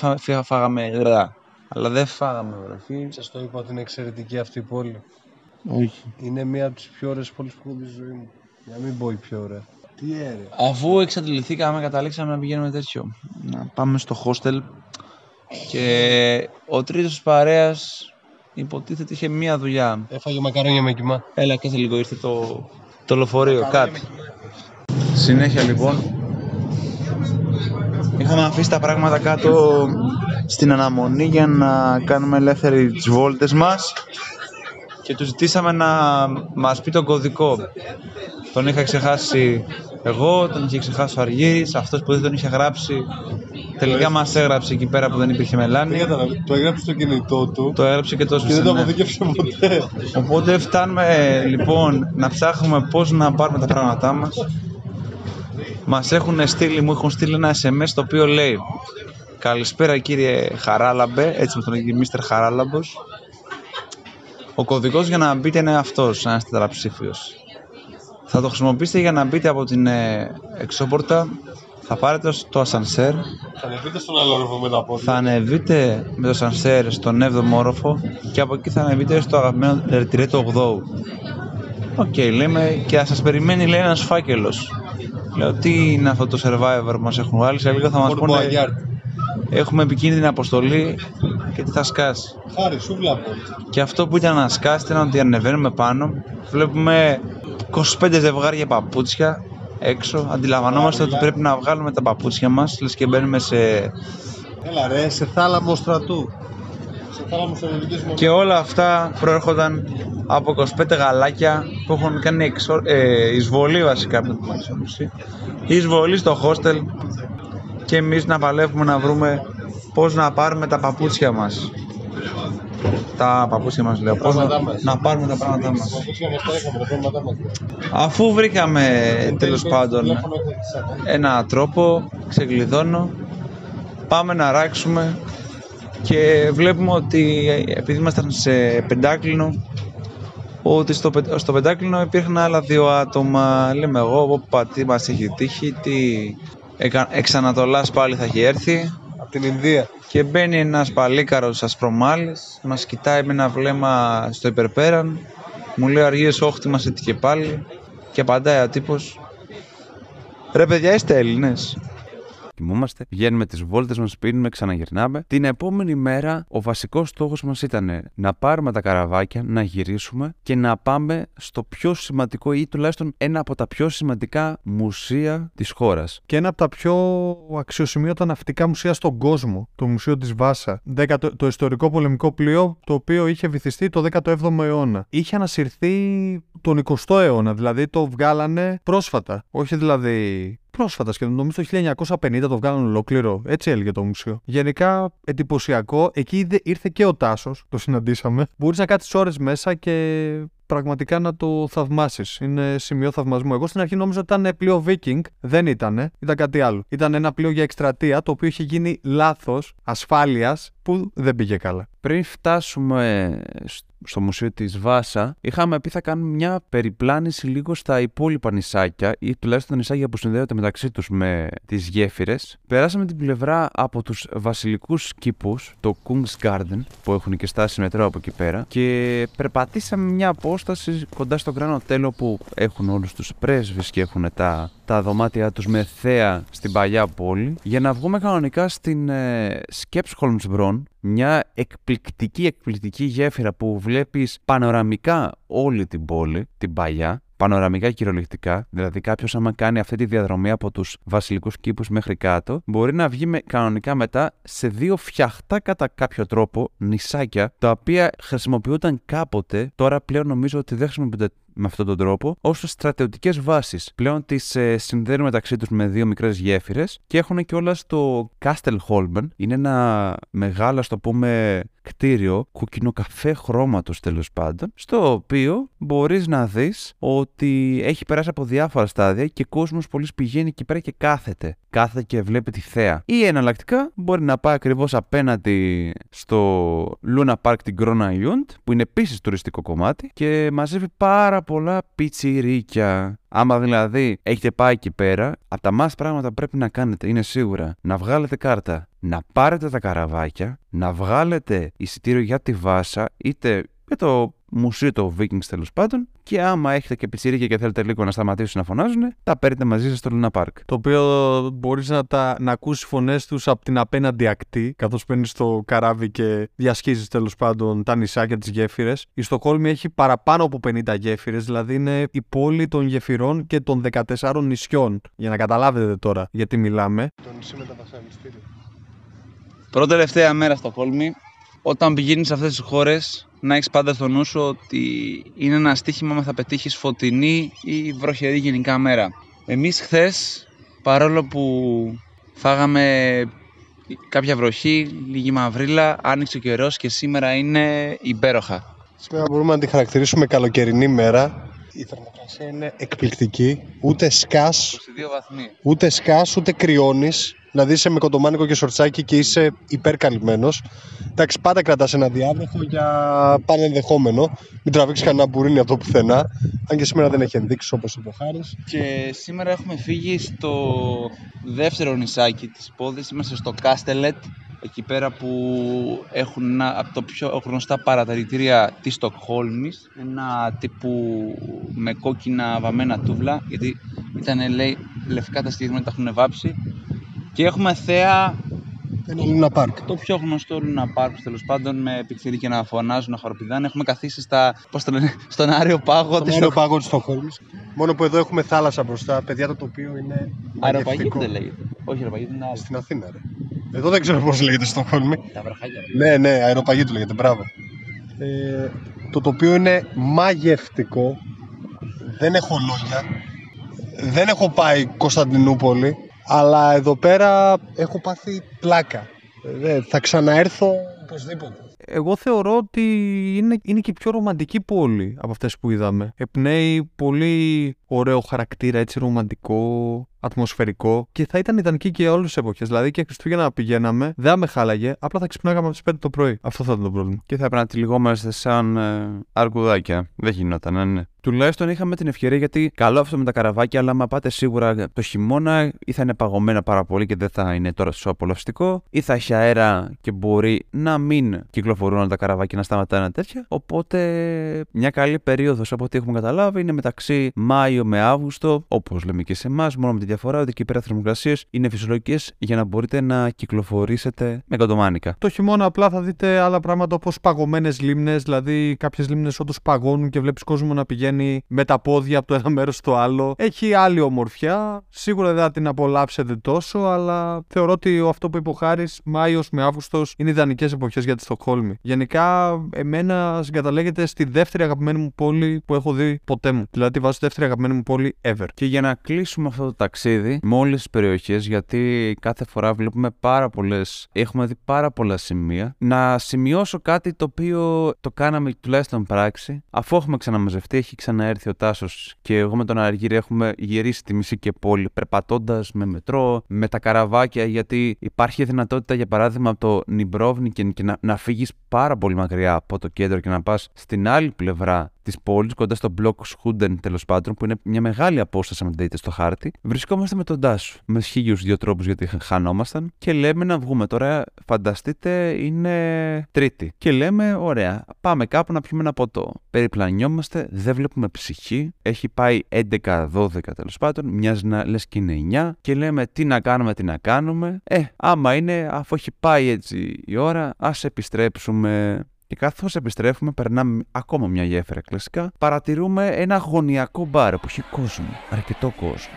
δεν φάγαμε βροχή. Σας το είπα ότι είναι εξαιρετική αυτή η πόλη. Όχι. Είναι μία από τις πιο ωραίες πόλεις που έχω δει στη ζωή μου. Για να μην πω η πιο ωραία. Τι έρε. Αφού εξαντληθήκαμε, καταλήξαμε να πηγαίνουμε τέτοιο. Να πάμε στο hostel. Και ο τρίτος της παρέας υποτίθεται είχε μία δουλειά. Έφαγε μακαρόνια με κιμά. Έλα και λίγο ήρθε το λεωφορείο κάτω. Συνέχεια λοιπόν. Είχαμε αφήσει τα πράγματα κάτω στην αναμονή για να κάνουμε ελεύθερη τις βόλτες μας και του ζητήσαμε να μας πει τον κωδικό. Τον είχα ξεχάσει εγώ, τον είχε ξεχάσει ο Αργύρης, αυτός που δεν τον είχε γράψει τελικά μας έγραψε εκεί πέρα που δεν υπήρχε μελάνη. Το έγραψε στο κινητό του. Το έγραψε και το έσπισε. Και δεν το αποθήκευσε ποτέ. Οπότε φτάνουμε λοιπόν να ψάχνουμε πώς να πάρουμε τα πράγματά μας. Μου έχουν στείλει ένα SMS το οποίο λέει «Καλησπέρα κύριε Χαράλαμπε», έτσι με τον λέγει Mr. Χαράλαμπος. Ο κωδικός για να μπείτε είναι αυτός, ένας τετραψήφιος. Θα το χρησιμοποιήσετε για να μπείτε από την εξώπορτα, θα πάρετε στο ασανσέρ. Θα ανεβείτε στον άλλο όροφο με τα πόδια. Θα ανεβείτε με το ασανσέρ στον 7ο όροφο και από εκεί θα ανεβείτε στο αγαπημένο ρετυρέ του 8ου. Οκ, λέμε, και θα σας περιμένει, λέει, ένας φάκελος. Λέω, τι είναι αυτό το survivor που μας έχουν βάλει, σε λίγο θα μας πούνε έχουμε επικίνδυνη αποστολή και τι θα σκάσει. Χάρη, σου βλέπω. Και αυτό που ήταν να σκάσει ήταν ότι ανεβαίνουμε πάνω, βλέπουμε 25 ζευγάρια παπούτσια έξω, αντιλαμβανόμαστε ότι πρέπει να βγάλουμε τα παπούτσια μας, λες και μπαίνουμε σε... Έλα ρε, σε θάλαμο στρατού. Σε θάλαμο στρατιωτικής μονάδας. Και όλα αυτά προέρχονταν από 25 γαλάκια που έχουν κάνει εισβολή βασικά από την εισβολή στο hostel και εμείς να παλεύουμε να βρούμε πώς να πάρουμε τα παπούτσια μας. Τα παπούτσια μας λέω, πώς να πάρουμε τα πράγματά μας. Αφού βρήκαμε τέλος πάντων ένα τρόπο, ξεκλειδώνω, πάμε να ράξουμε και βλέπουμε ότι επειδή ήμασταν σε πεντάκλινο, ότι στο πεντάκλινο υπήρχαν άλλα δύο άτομα. Λέμε εγώ, τι μας έχει τύχει, τι εξ Ανατολάς πάλι θα έχει έρθει. Από την Ινδία. Και μπαίνει ένας παλίκαρος ασπρομάλης, μας κοιτάει με ένα βλέμμα στο υπερπέραν, μου λέει Αργύρης, όχτι μας έτυχε πάλι, και απαντάει ο τύπος, ρε παιδιά, είστε Έλληνες? Κοιμούμαστε, βγαίνουμε τις βόλτες μας, πίνουμε, ξαναγυρνάμε. Την επόμενη μέρα ο βασικός στόχος μας ήταν να πάρουμε τα καραβάκια, να γυρίσουμε και να πάμε στο πιο σημαντικό ή τουλάχιστον ένα από τα πιο σημαντικά μουσεία της χώρας. Και ένα από τα πιο αξιοσημείωτα ναυτικά μουσεία στον κόσμο, το Μουσείο της Βάσα. Το ιστορικό πολεμικό πλοίο, το οποίο είχε βυθιστεί το 17ο αιώνα. Είχε ανασυρθεί τον 20ο αιώνα, δηλαδή το βγάλανε πρόσφατα. Όχι δηλαδή πρόσφατα, σχεδόν νομίζω το 1950 το βγάλανε ολόκληρο. Έτσι έλεγε το μουσείο. Γενικά εντυπωσιακό. Εκεί ήρθε και ο Τάσος, το συναντήσαμε. Μπορείς να κάτσεις ώρες μέσα και πραγματικά να το θαυμάσεις. Είναι σημείο θαυμασμού. Εγώ στην αρχή νόμιζα ότι ήταν πλοίο Viking. Δεν ήτανε. Ήταν κάτι άλλο. Ήταν ένα πλοίο για εκστρατεία το οποίο είχε γίνει λάθος ασφάλειας που δεν πήγε καλά. Πριν φτάσουμε στο μουσείο της Βάσα, είχαμε πει θα κάνουμε μια περιπλάνηση λίγο στα υπόλοιπα νησάκια ή τουλάχιστον τα νησάκια που συνδέονται μεταξύ τους με τις γέφυρες. Περάσαμε την πλευρά από τους βασιλικούς κήπους, το Kung's Garden, που έχουν και στάση μετρό από εκεί πέρα, και περπατήσαμε μια απόσταση κοντά στο Grand Hotel που έχουν όλους τους πρέσβεις και έχουν τα δωμάτια τους με θέα στην παλιά πόλη, για να βγούμε κανονικά στην Skepsholmsbron, μια εκπληκτική γέφυρα που βλέπεις πανοραμικά όλη την πόλη, την παλιά, πανοραμικά κυριολεκτικά. Δηλαδή, κάποιος, άμα κάνει αυτή τη διαδρομή από τους βασιλικούς κήπους μέχρι κάτω, μπορεί να βγει κανονικά μετά σε δύο φτιαχτά κατά κάποιο τρόπο νησάκια, τα οποία χρησιμοποιούνταν κάποτε, τώρα πλέον νομίζω ότι δεν χρησιμοποιούνται με αυτόν τον τρόπο, ως στρατιωτικές βάσεις. Πλέον τις συνδέουν μεταξύ τους με δύο μικρές γέφυρες και έχουν και όλα στο Kastelholmen. Είναι ένα μεγάλο, ας το πούμε, κτίριο κοκκινοκαφέ χρώματος τέλος πάντων, στο οποίο μπορείς να δεις ότι έχει περάσει από διάφορα στάδια και κόσμος πολύς πηγαίνει εκεί πέρα και κάθεται και βλέπει τη θέα. Ή εναλλακτικά μπορεί να πάει ακριβώς απέναντι στο Luna Park την Gröna Lund, που είναι επίσης τουριστικό κομμάτι και μαζεύει πάρα πολλά πιτσιρίκια. Άμα δηλαδή έχετε πάει εκεί πέρα, από τα μάς πράγματα που πρέπει να κάνετε είναι σίγουρα να βγάλετε κάρτα, να πάρετε τα καραβάκια, να βγάλετε εισιτήριο για τη Βάσα, είτε για το μουσείο το Vikings τέλος πάντων, και άμα έχετε και πιτσιρίκια και θέλετε λίγο να σταματήσουν να φωνάζουν, τα παίρνετε μαζί σας στο Luna Park. Το οποίο μπορείς να ακούσεις φωνές τους από την απέναντι ακτή, καθώς παίρνεις στο καράβι και διασχίζεις τέλος πάντων τα νησάκια, τις γέφυρες. Η Στοκχόλμη έχει παραπάνω από 50 γέφυρες, δηλαδή είναι η πόλη των γεφυρών και των 14 νησιών. Για να καταλάβετε τώρα γιατί μιλάμε. Το νησί με τα βασανιστήρια. Πρώτη τελευταία μέρα στο Στοκχόλμη, όταν πηγαίνεις σε αυτές τις χώρες, να έχεις πάντα στο νου σου ότι είναι ένα στοίχημα αν θα πετύχεις φωτεινή ή βροχερή γενικά μέρα. Εμείς χθες, παρόλο που φάγαμε κάποια βροχή, λίγη μαυρίλα, άνοιξε ο καιρός και σήμερα είναι υπέροχα. Σήμερα μπορούμε να τη χαρακτηρίσουμε καλοκαιρινή μέρα. Η θερμοκρασία είναι εκπληκτική. Ούτε σκάς, 22 βαθμοί. ούτε κρυώνεις. Δηλαδή είσαι με κοντομάνικο και σορτσάκι και είσαι υπερκαλυμμένος. Εντάξει, πάντα κρατάς ένα διάβροχο για πάνε ενδεχόμενο. Μην τραβήξεις κανένα μπουρίνι από το πουθενά. Αν και σήμερα δεν έχει ενδείξεις όπως είπε ο Χάρης. Και σήμερα έχουμε φύγει στο δεύτερο νησάκι της πόλης. Είμαστε στο Κάστελετ, εκεί πέρα που έχουν ένα από τα πιο γνωστά παρατηρητήρια της Στοκχόλμης. Ένα τύπου με κόκκινα βαμμένα τούβλα, γιατί ήταν, λέει, λευκά τα στοιχεία, τα έχουν βάψει. Και έχουμε θέα Ένα Luna Park. το πιο γνωστό Luna Park, τέλος πάντων, με πιτσιρίκια να φωνάζουν, να χαροπηδάνε. Έχουμε καθίσει στον Άριο Πάγο της Στοκχόλμης. Μόνο που εδώ έχουμε θάλασσα μπροστά. Παιδιά, το τοπίο είναι Αεροπαγίτη δεν λέγεται. Όχι, αεροπαγίτη είναι άλλο. Στην Αθήνα, ρε. Εδώ δεν ξέρω πώς λέγεται στο Στοκχόλμη. Τα βραχάκια. Ναι, αεροπαγίτη λέγεται, μπράβο. Το τοπίο είναι μαγευτικό. Δεν έχω λόγια. Δεν έχω πάει Κωνσταντινούπολη. Αλλά εδώ πέρα έχω πάθει πλάκα. Θα ξαναέρθω οπωσδήποτε. Εγώ θεωρώ ότι είναι και η πιο ρομαντική πόλη από αυτές που είδαμε. Εμπνέει πολύ ωραίο χαρακτήρα, έτσι ρομαντικό, ατμοσφαιρικό, και θα ήταν ιδανική και για όλες τις εποχές. Δηλαδή και Χριστούγεννα να πηγαίναμε, δεν με χάλαγε, απλά θα ξυπνάγαμε από τις 5 το πρωί. Αυτό θα ήταν το πρόβλημα. Και θα έπρεπε να τυλιγόμαστε σαν αρκουδάκια. Δεν γινόταν, ναι. Τουλάχιστον είχαμε την ευκαιρία, γιατί καλό αυτό με τα καραβάκια, αλλά άμα πάτε σίγουρα το χειμώνα, ή θα είναι παγωμένα πάρα πολύ και δεν θα είναι τώρα τόσο απολαυστικό, ή θα έχει αέρα και μπορεί να μην κυκλοφορούν όλα τα καραβάκια, να σταματάνε τέτοια. Οπότε μια καλή περίοδος από ό,τι έχουμε καταλάβει είναι μεταξύ Μάιο με Αύγουστο, όπως λέμε και σε εμάς, μόνο με τη διαφορά ότι εκεί πέρα οι θερμοκρασίες είναι φυσιολογικές για να μπορείτε να κυκλοφορήσετε με κοντομάνικα. Το χειμώνα απλά θα δείτε άλλα πράγματα όπως παγωμένες λίμνες, δηλαδή κάποιες λίμνες όντως παγώνουν και βλέπεις κόσμο να πηγαίνει με τα πόδια από το ένα μέρος στο άλλο. Έχει άλλη ομορφιά. Σίγουρα δεν θα την απολαύσετε τόσο, αλλά θεωρώ ότι αυτό που είπε ο Χάρης, Μάιος με Αύγουστος, είναι ιδανικές εποχές για τη Στοκχόλμη. Γενικά, εμένα συγκαταλέγεται στη δεύτερη αγαπημένη μου πόλη που έχω δει ποτέ μου. Δηλαδή, τη βάζω στη δεύτερη αγαπημένη μου πόλη ever. Και για να κλείσουμε αυτό το ταξίδι, ταξίδι με όλες τις περιοχές, γιατί κάθε φορά έχουμε δει πάρα πολλά σημεία. Να σημειώσω κάτι το οποίο το κάναμε τουλάχιστον πράξη. Αφού έχουμε ξαναμαζευτεί, έχει ξαναέρθει ο Τάσος και εγώ με τον Αργύρη έχουμε γυρίσει τη μισή και πόλη, περπατώντας με μετρό, με τα καραβάκια, γιατί υπάρχει δυνατότητα, για παράδειγμα, από το Νιμπρόβνικεν και να φύγεις πάρα πολύ μακριά από το κέντρο και να πας στην άλλη πλευρά της πόλης, κοντά στο Blokhuden τέλος πάντων, που είναι μια μεγάλη απόσταση, αν δείτε στο χάρτη. Βρισκόμαστε με τον Τάσο, με 1002 τρόπους, γιατί χανόμασταν, και λέμε να βγούμε. Τώρα, φανταστείτε, είναι Τρίτη. Και λέμε, ωραία, πάμε κάπου να πιούμε ένα ποτό. Περιπλανιόμαστε, δεν βλέπουμε ψυχή. Έχει πάει 11-12 τέλος πάντων, μοιάζει να λες και είναι 9. Και λέμε, τι να κάνουμε. Άμα είναι, αφού έχει πάει έτσι η ώρα, ας επιστρέψουμε. Και καθώς επιστρέφουμε, περνάμε ακόμα μια γέφυρα κλασικά. Παρατηρούμε ένα γωνιακό μπαρ που έχει κόσμο. Αρκετό κόσμο.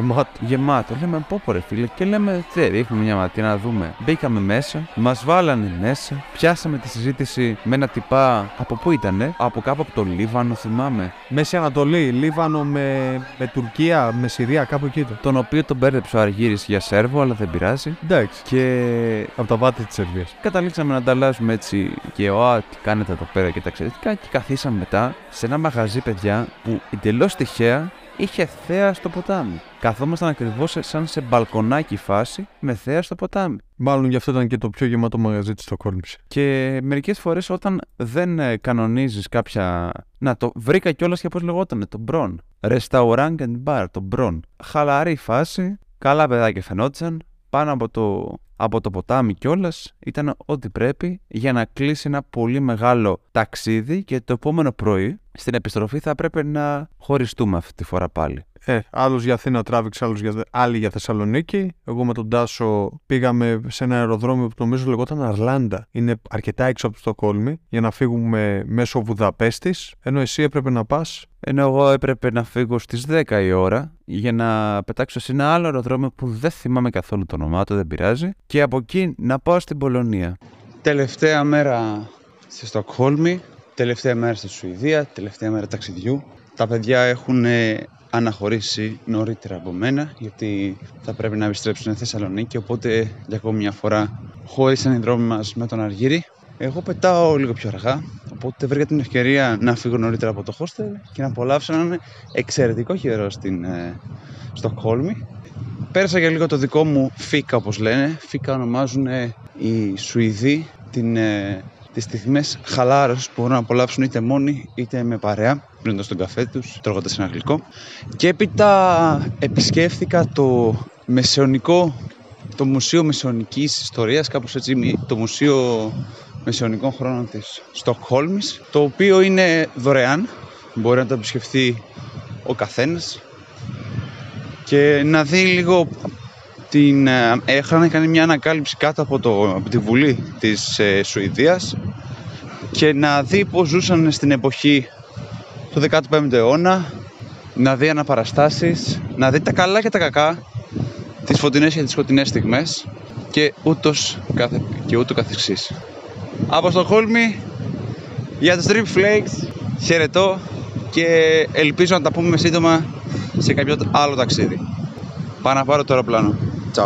Γεμάτο. Λέμε, πω ρε φίλε. Και λέμε, ρίχνουμε μια ματιά να δούμε. Μπήκαμε μέσα, μας βάλανε μέσα. Πιάσαμε τη συζήτηση με ένα τυπά. Από πού ήτανε? Από κάπου από το Λίβανο, θυμάμαι. Μέση Ανατολή, Λίβανο με Τουρκία, με Συρία, κάπου εκεί. Τον οποίο τον μπέρδεψε ο Αργύρης για Σέρβο, αλλά δεν πειράζει. Εντάξει. Και από τα βάτη της Σερβίας. Καταλήξαμε να ανταλλάσσουμε έτσι και τι κάνετε εδώ πέρα και τα εξαιρετικά. Και καθίσαμε μετά σε ένα μαγαζί, παιδιά, που εντελώς τυχαία είχε θέα στο ποτάμι. Καθόμασταν ακριβώς σαν σε μπαλκονάκι φάση με θέα στο ποτάμι. Μάλλον γι' αυτό ήταν και το πιο γεμάτο μαγαζί της Στοκχόλμης. Και μερικές φορές όταν δεν κανονίζεις κάποια. Να, το βρήκα κιόλας και πώς λεγότανε, το Μπρον. Restaurant and Bar, το Μπρον. Χαλαρή φάση, καλά παιδάκια φαινόντουσαν. Πάνω από το ποτάμι κιόλας, ήταν ό,τι πρέπει για να κλείσει ένα πολύ μεγάλο ταξίδι, και το επόμενο πρωί στην επιστροφή θα πρέπει να χωριστούμε αυτή τη φορά πάλι. Άλλος για Αθήνα τράβηξε, άλλοι για Θεσσαλονίκη. Εγώ με τον Τάσο πήγαμε σε ένα αεροδρόμιο που νομίζω λεγόταν Αρλάντα. Είναι αρκετά έξω από τη Στοκχόλμη, για να φύγουμε μέσω Βουδαπέστης. Ενώ εσύ έπρεπε να πας. Ενώ εγώ έπρεπε να φύγω στις 10 η ώρα για να πετάξω σε ένα άλλο αεροδρόμιο που δεν θυμάμαι καθόλου το όνομά του, δεν πειράζει. Και από εκεί να πάω στην Πολωνία. Τελευταία μέρα στη Στοκχόλμη, τελευταία μέρα στη Σουηδία, τελευταία μέρα ταξιδιού. Τα παιδιά έχουν αναχωρήσει νωρίτερα από μένα, γιατί θα πρέπει να επιστρέψουν στη Θεσσαλονίκη, οπότε για ακόμη μια φορά χώρισαν οι δρόμοι μας με τον Αργύρη. Εγώ πετάω λίγο πιο αργά, οπότε βρήκα την ευκαιρία να φύγω νωρίτερα από το hostel και να απολαύσω έναν εξαιρετικό καιρό στην Στοκχόλμη. Πέρασα για λίγο το δικό μου φίκα, όπως λένε. Φίκα ονομάζουν οι Σουηδοί τις στιγμές χαλάρωσης που μπορούν να απολαύσουν είτε μόνοι είτε με παρέα, πίνοντας τον καφέ τους, τρώγοντας ένα γλυκό. Και έπειτα επισκέφθηκα το Μουσείο Μεσαιωνικής Ιστορίας, κάπως έτσι, το Μουσείο Μεσαιωνικών Χρόνων της Στοκχόλμης, το οποίο είναι δωρεάν, μπορεί να το επισκεφθεί ο καθένας και να δει λίγο είχαν κάνει μια ανακάλυψη κάτω από τη Βουλή της Σουηδίας και να δει πώς ζούσαν στην εποχή του 15ου αιώνα, να δει αναπαραστάσεις, να δει τα καλά και τα κακά, τις φωτεινές και τις σκοτεινές στιγμές και ούτω καθεξής. Από Στοκχόλμη για τους Drip Flakes χαιρετώ και ελπίζω να τα πούμε σύντομα σε κάποιο άλλο ταξίδι. Πάω να πάρω το αεροπλάνο. Τσάου.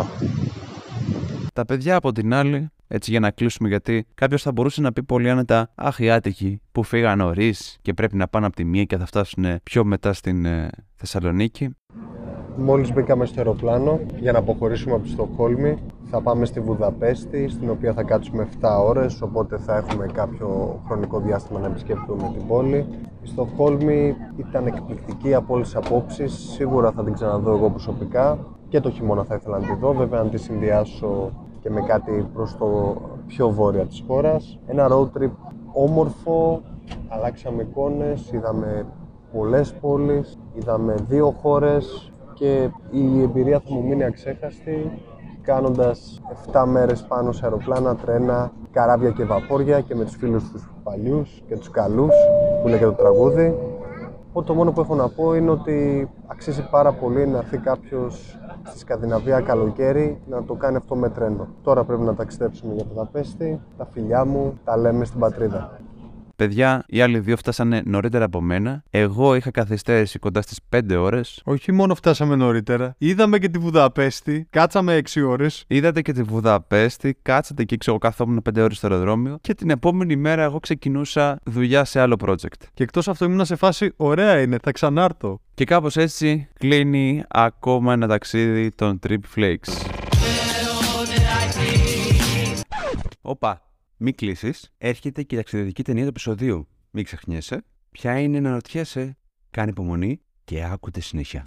Τα παιδιά από την άλλη, έτσι για να κλείσουμε, γιατί κάποιος θα μπορούσε να πει πολύ άνετα, αχ, οι άτυχοι που φύγαν νωρίς και πρέπει να πάνε από τη μία και θα φτάσουν πιο μετά στην Θεσσαλονίκη. Μόλις μπήκαμε στο αεροπλάνο για να αποχωρήσουμε από τη Στοκχόλμη, θα πάμε στη Βουδαπέστη, στην οποία θα κάτσουμε 7 ώρες, οπότε θα έχουμε κάποιο χρονικό διάστημα να επισκεφτούμε την πόλη. Η Στοκχόλμη ήταν εκπληκτική από όλες τις απόψεις, σίγουρα θα την ξαναδώ εγώ προσωπικά και το χειμώνα θα ήθελα να τη δω, βέβαια να τη συνδυάσω και με κάτι προς το πιο βόρεια της χώρας. Ένα road trip όμορφο, αλλάξαμε εικόνες, είδαμε πολλές πόλεις, είδαμε 2 χώρες και η εμπειρία θα μου μείνει αξέχαστη, κάνοντας 7 μέρες πάνω σε αεροπλάνα, τρένα, καράβια και βαπόρια και με τους φίλους τους παλιούς και τους καλούς που είναι και το τραγούδι. Οπότε το μόνο που έχω να πω είναι ότι αξίζει πάρα πολύ να έρθει κάποιος στη Σκανδιναβία καλοκαίρι να το κάνει αυτό με τρένο. Τώρα πρέπει να ταξιδέψουμε για Βουδαπέστη, τα φιλιά μου, τα λέμε στην πατρίδα. Παιδιά, οι άλλοι δύο φτάσανε νωρίτερα από μένα. Εγώ είχα καθυστέρηση κοντά στις 5 ώρες. Όχι μόνο φτάσαμε νωρίτερα, είδαμε και τη Βουδαπέστη, κάτσαμε 6 ώρες. Είδατε και τη Βουδαπέστη, κάτσατε και εγώ καθόμουν 5 ώρες στο αεροδρόμιο. Και την επόμενη μέρα εγώ ξεκινούσα δουλειά σε άλλο project. Και εκτός αυτού ήμουν σε φάση, ωραία είναι, θα ξανάρθω. Και κάπως έτσι κλείνει ακόμα ένα ταξίδι των Trip Flakes. Όπα, μη κλείσεις. Έρχεται και η ταξιδιωτική ταινία του επεισοδίου. Μην ξεχνιέσαι. Ποια είναι να ρωτιέσαι. Κάνε υπομονή και άκουτε συνέχεια.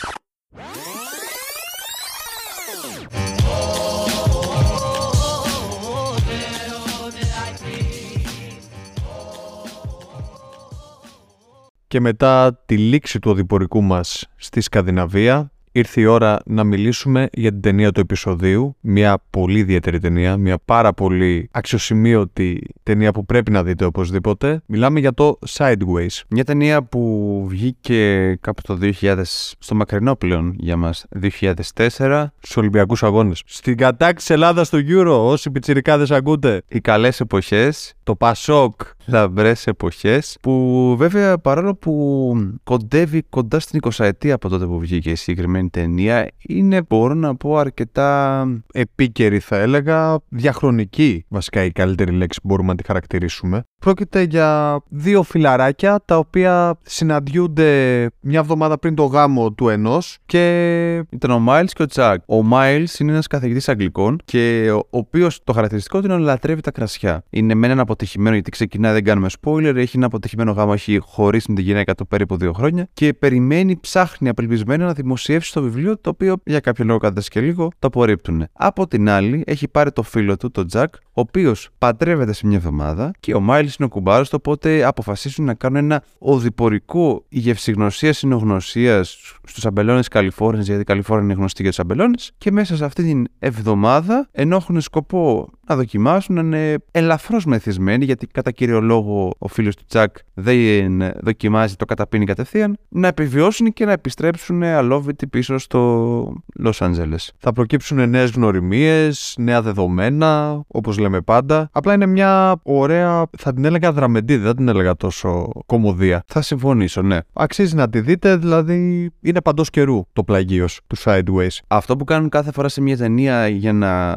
Και μετά τη λήξη του οδηπορικού μας στη Σκανδιναβία, ήρθε η ώρα να μιλήσουμε για την ταινία του επεισοδίου. Μια πολύ ιδιαίτερη ταινία, μια πάρα πολύ αξιοσημείωτη ταινία που πρέπει να δείτε οπωσδήποτε. Μιλάμε για το Sideways. Μια ταινία που βγήκε κάπου το 2000, στο μακρινό πλέον για μας, 2004. Στους Ολυμπιακούς Αγώνες. Στην κατάκτηση Ελλάδας στο Euro, όσοι πιτσιρικάδες ακούτε. Οι καλές εποχές. Το Πασόκ. Λαμπρές εποχές. Που βέβαια παρόλο που κοντεύει κοντά στην 20ετία από τότε που βγήκε η συγκεκριμένη ταινία, είναι, μπορώ να πω, αρκετά επίκαιρη, θα έλεγα, διαχρονική, βασικά η καλύτερη λέξη που μπορούμε να τη χαρακτηρίσουμε. Πρόκειται για δύο φιλαράκια τα οποία συναντιούνται μια εβδομάδα πριν το γάμο του ενός και ήταν ο Miles και ο Chuck. Ο Miles είναι ένας καθηγητής Αγγλικών και ο οποίος το χαρακτηριστικό του είναι ότι λατρεύει τα κρασιά. Είναι με έναν αποτυχημένο, γιατί ξεκινάει, δεν κάνουμε spoiler, έχει ένα αποτυχημένο γάμο, έχει χωρίσει με την γυναίκα του περίπου 2 χρόνια και περιμένει, ψάχνει απελπισμένα να δημοσιεύσει το βιβλίο, το οποίο για κάποιο λόγο κάθε και λίγο το απορρίπτουν. Από την άλλη, έχει πάρει το φίλο του, τον Jack, ο οποίος παντρεύεται σε μια εβδομάδα και ο Miles είναι ο κουμπάρος του, οπότε αποφασίσουν να κάνουν ένα οδηπορικό γευσηγνωσίας συνογνωσίας στους αμπελώνες Καλιφόρνιας, γιατί η Καλιφόρνια είναι γνωστή για τους αμπελώνες, και μέσα σε αυτή την εβδομάδα, ενώ έχουν σκοπό να δοκιμάσουν, να είναι ελαφρώς μεθυσμένοι, γιατί κατά κύριο λόγο ο φίλος του Τσακ δεν δοκιμάζει, το καταπίνει κατευθείαν, να επιβιώσουν και να επιστρέψουν αλόβητοι πίσω στο Λος Άντζελες. Θα προκύψουν νέες γνωριμίες, νέα δεδομένα, όπως λέμε πάντα. Απλά είναι μια ωραία, θα την έλεγα δραμεντή, δεν την έλεγα τόσο κωμωδία. Θα συμφωνήσω, ναι. Αξίζει να τη δείτε, δηλαδή είναι παντός καιρού το πλαγίος του Sideways. Αυτό που κάνουν κάθε φορά σε μια ταινία για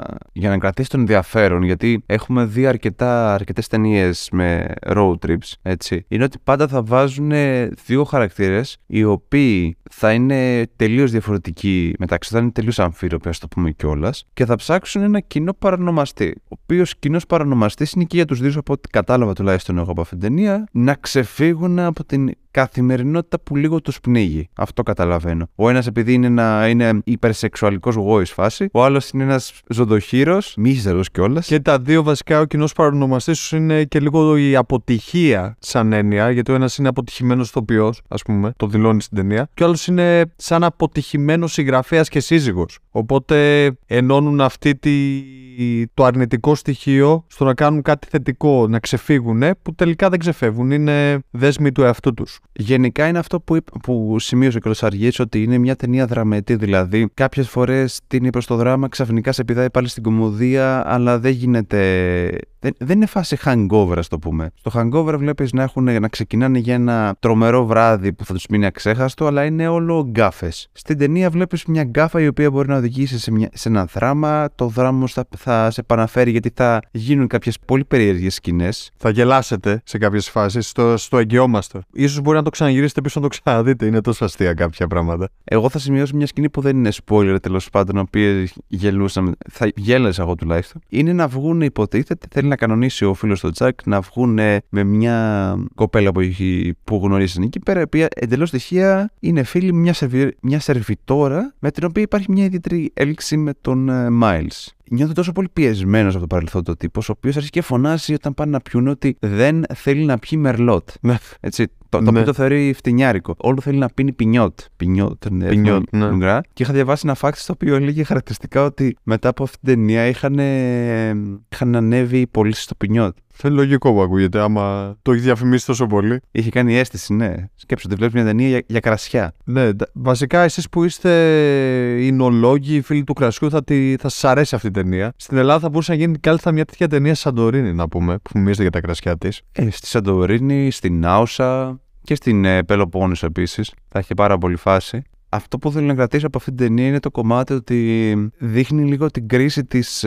να κρατήσει τον ενδιαφέρον, γιατί έχουμε δει αρκετές ταινίες με road trips, έτσι, είναι ότι πάντα θα βάζουν δύο χαρακτήρες οι οποίοι θα είναι τελείως διαφορετικοί μεταξύ, θα είναι τελείως αμφίροποι, ας το πούμε κιόλας, και θα ψάξουν ένα κοινό παρανομαστή. Ο οποίος κοινός παρανομαστής είναι και για τους δύο, από ό,τι κατάλαβα τουλάχιστον εγώ από αυτήν την ταινία, να ξεφύγουν από την καθημερινότητα που λίγο τους πνίγει. Αυτό καταλαβαίνω. Ο ένας επειδή είναι υπερσεξουαλικός γόης φάση, ο άλλος είναι ένας ζωντοχύρος, μίζερος κιόλας. Και τα δύο βασικά, ο κοινός παρονομαστής τους είναι και λίγο η αποτυχία σαν έννοια, γιατί ο ένας είναι αποτυχημένος ηθοποιός, ας πούμε, το δηλώνει στην ταινία, και ο άλλος είναι σαν αποτυχημένος συγγραφέας και σύζυγος. Οπότε ενώνουν το αρνητικό στοιχείο στο να κάνουν κάτι θετικό, να ξεφύγουν, που τελικά δεν ξεφεύγουν, είναι δέσμοι του εαυτού τους. Γενικά είναι αυτό που σημείωσε και ο Σαργής, ότι είναι μια ταινία δραμετή, δηλαδή κάποιες φορές τίνει προς το δράμα, ξαφνικά σε πηδάει πάλι στην κωμωδία, αλλά δεν γίνεται. Δεν είναι φάση hangover, ας το πούμε. Στο hangover βλέπεις να ξεκινάνε για ένα τρομερό βράδυ που θα τους μείνει αξέχαστο, αλλά είναι όλο γκάφες. Στην ταινία βλέπεις μια γκάφα η οποία μπορεί να οδηγήσει σε ένα δράμα. Το δράμα θα σε επαναφέρει, γιατί θα γίνουν κάποιες πολύ περίεργες σκηνές. Θα γελάσετε σε κάποιες φάσεις, στο εγγυόμαστε. Ίσως μπορεί να το ξαναγυρίσετε πίσω να το ξαναδείτε. Είναι τόσο αστεία κάποια πράγματα. Εγώ θα σημειώσω μια σκηνή που δεν είναι spoiler, τέλος πάντων, οποία γελούσαμε. Θα γέλασα εγώ τουλάχιστον. Είναι να βγουν, υποτίθεται, θέλει να κανονίσει ο φίλος του Τζακ να βγουν με μια κοπέλα που γνωρίζουν εκεί πέρα, η οποία εντελώς τυχαία είναι φίλη μια σερβιτόρα, με την οποία υπάρχει μια ιδιαίτερη έλξη με τον Miles. Νιώθει τόσο πολύ πιεσμένος από το παρελθόν του τύπος, ο οποίος αρχίζει και φωνάζει όταν πάνε να πιούν ότι δεν θέλει να πιει μερλότ. Έτσι, το οποίο το θεωρεί φτηνιάρικο. Όλο θέλει να πίνει πινιότ. Πινιότ, ναι. Και είχα διαβάσει ένα fact στο οποίο έλεγε χαρακτηριστικά ότι μετά από αυτήν την ταινία είχαν ανέβει οι πωλήσεις στο πινιότ. Λογικό που ακούγεται, άμα το έχει διαφημίσει τόσο πολύ. Είχε κάνει αίσθηση, ναι. Σκέψου ότι βλέπει μια ταινία για κρασιά. Ναι, βασικά εσείς που είστε εινολόγοι, φίλοι του κρασιού, θα σας αρέσει αυτή η ταινία. Στην Ελλάδα θα μπορούσε να γίνει κάλλιστα μια τέτοια ταινία στη Σαντορίνη, να πούμε, που φημίζεται για τα κρασιά της. Στη Σαντορίνη, στην Άουσα και στην Πελοπόννησο επίσης. Θα είχε πάρα πολύ φάση. Αυτό που θέλω να κρατήσω από αυτή την ταινία είναι το κομμάτι ότι δείχνει λίγο την κρίση της,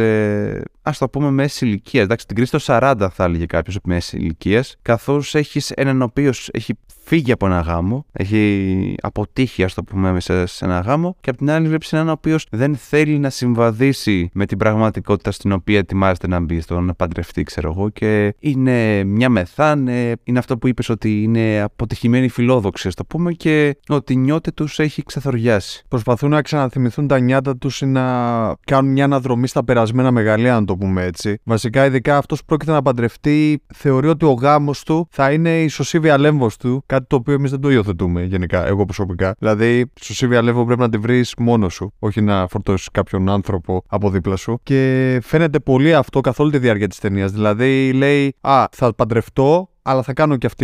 ας το πούμε, μέσης ηλικίας. Εντάξει, την κρίση των 40 θα έλεγε κάποιος από μέσης ηλικίας, καθώς έχεις έναν ο οποίος έχει φύγει από ένα γάμο, έχει αποτύχει, ας το πούμε, μέσα σε ένα γάμο, και απ' την άλλη βλέπεις έναν ο οποίος δεν θέλει να συμβαδίσει με την πραγματικότητα στην οποία ετοιμάζεται να μπει, στο να παντρευτεί, ξέρω εγώ, και είναι μια μεθάνε, είναι αυτό που είπες ότι είναι αποτυχημένοι φιλόδοξοι, ας το πούμε, και ότι νιώτε τους έχει ξεθοριάσει. Προσπαθούν να ξαναθυμηθούν τα νιάτα τους ή να κάνουν μια αναδρομή στα περασμένα μεγαλεία, να το πούμε έτσι. Βασικά, ειδικά αυτός που πρόκειται να παντρευτεί, θεωρεί ότι ο γάμος του θα είναι η σωσίβια λέμβος του. Κάτι το οποίο εμείς δεν το υιοθετούμε γενικά, εγώ προσωπικά. Δηλαδή, σωσίβια λέμβο πρέπει να τη βρεις μόνος σου, όχι να φορτώσεις κάποιον άνθρωπο από δίπλα σου. Και φαίνεται πολύ αυτό καθ' όλη τη διάρκεια της ταινίας. Δηλαδή, λέει, θα παντρευτώ, αλλά θα κάνω και αυτή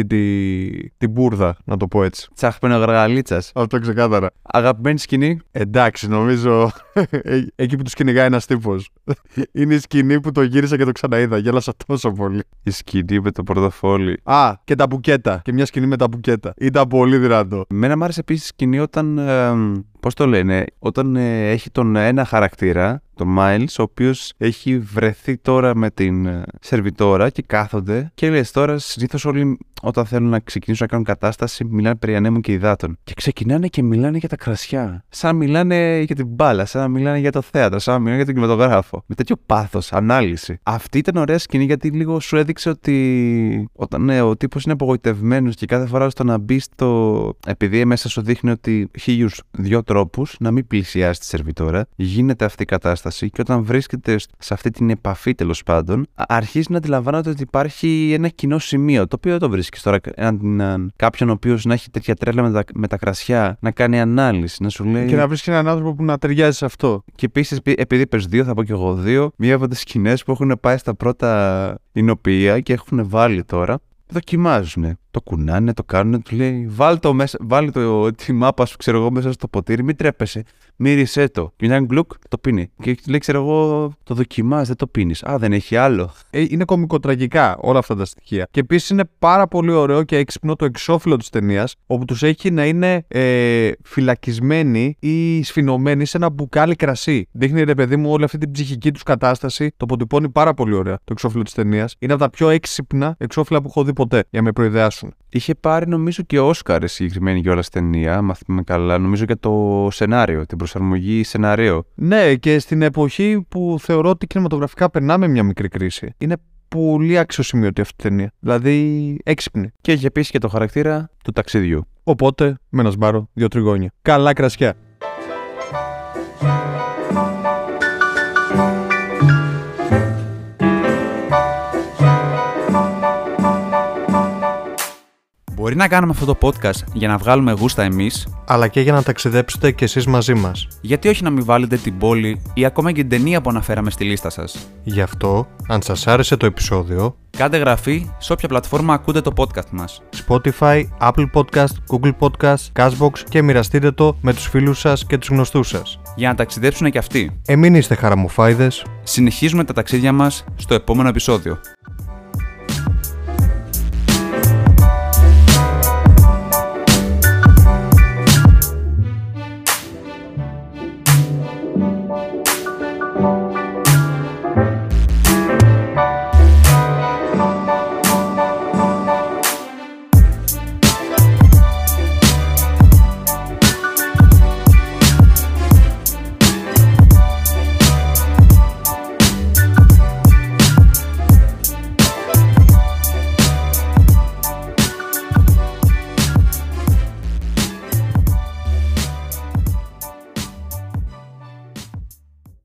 την μπουρδα, να το πω έτσι. Τσαχπενογαργαλίτσας. Αυτό ξεκάθαρα. Αγαπημένη σκηνή. Εντάξει, νομίζω εκεί που τους κυνηγάει ένας τύπος. Είναι η σκηνή που το γύρισα και το ξαναείδα. Γέλασα τόσο πολύ. Η σκηνή με το πορτοφόλι. Και τα μπουκέτα. Και μια σκηνή με τα μπουκέτα. Ήταν πολύ δυνατό. Μένα μου άρεσε επίσης η σκηνή όταν. Πώς το λένε, όταν έχει τον ένα χαρακτήρα, τον Miles, ο οποίος έχει βρεθεί τώρα με την σερβιτόρα και κάθονται και λες τώρα συνήθως όλοι όταν θέλουν να ξεκινήσουν να κάνουν κατάσταση μιλάνε περί ανέμων και υδάτων. Και ξεκινάνε και μιλάνε για τα κρασιά. Σαν να μιλάνε για την μπάλα, σαν να μιλάνε για το θέατρο, σαν να μιλάνε για τον κινηματογράφο. Με τέτοιο πάθος, ανάλυση. Αυτή ήταν ωραία σκηνή γιατί λίγο σου έδειξε ότι όταν ο τύπος είναι απογοητευμένος και κάθε φορά στο να μπει στο. Επειδή μέσα σου δείχνει ότι 1002 τρόπους να μην πλησιάσει τη σερβιτόρα, γίνεται αυτή η κατάσταση και όταν βρίσκεται σε αυτή την επαφή τέλος πάντων, αρχίζει να αντιλαμβάνεται ότι υπάρχει ένα κοινό σημείο, το οποίο δεν το βρίσκεις τώρα. Κάποιον ο οποίος να έχει τέτοια τρέλα με τα κρασιά, να κάνει ανάλυση, να σου λέει. Και να βρίσκει έναν άνθρωπο που να ταιριάζει σε αυτό. Και επίσης, επειδή είπες δύο, θα πω κι εγώ δύο, μία από τις σκηνές που έχουν πάει στα πρώτα εινοποιεία και έχουν βάλει τώρα. Δοκιμάζουνε. Το κουνάνε, το κάνουνε, του λέει βάλει τη μάπα σου, ξέρω εγώ, μέσα στο ποτήρι, μην τρέπεσαι, μύρισέ το. Και μια γκλουκ, το πίνει. Και του λέει, ξέρω εγώ, το δοκιμάζει, δεν το πίνεις. Δεν έχει άλλο. Είναι κωμικοτραγικά όλα αυτά τα στοιχεία. Και επίσης είναι πάρα πολύ ωραίο και έξυπνο το εξώφυλλο της ταινίας, όπου τους έχει να είναι φυλακισμένοι ή σφινωμένοι σε ένα μπουκάλι κρασί. Δείχνει, ρε παιδί μου, όλη αυτή την ψυχική τους κατάσταση. Το αποτυπώνει πάρα πολύ ωραία το εξώφυλλο της ταινίας. Είναι από τα πιο έξυπνα εξώφυλλα που έχω δει ποτέ, για να με προειδεάσουν. Είχε πάρει νομίζω και Όσκαρ συγκεκριμένη κιόλας ταινία, αν θυμάμαι καλά, νομίζω για το σενάριο, την προσαρμογή σενάριο. Ναι, και στην εποχή που θεωρώ ότι κινηματογραφικά περνάμε μια μικρή κρίση. Είναι πολύ αξιοσημείωτη αυτή η ταινία. Δηλαδή, έξυπνη. Και έχει επίσης και το χαρακτήρα του ταξιδιού. Οπότε, με ένα σπάρο, 2 τριγώνια. Καλά κρασιά. Μπορεί να κάνουμε αυτό το podcast για να βγάλουμε γούστα εμείς, αλλά και για να ταξιδέψετε κι εσείς μαζί μας. Γιατί όχι να μην βάλετε την πόλη ή ακόμα και την ταινία που αναφέραμε στη λίστα σας. Γι' αυτό, αν σας άρεσε το επεισόδιο, κάντε γραφή σε όποια πλατφόρμα ακούτε το podcast μας. Spotify, Apple Podcast, Google Podcast, Castbox και μοιραστείτε το με τους φίλους σας και τους γνωστούς σας. Για να ταξιδέψουν και αυτοί. Μην είστε χαραμουφάιδες. Συνεχίζουμε τα ταξίδια μας στο επόμενο επεισόδιο.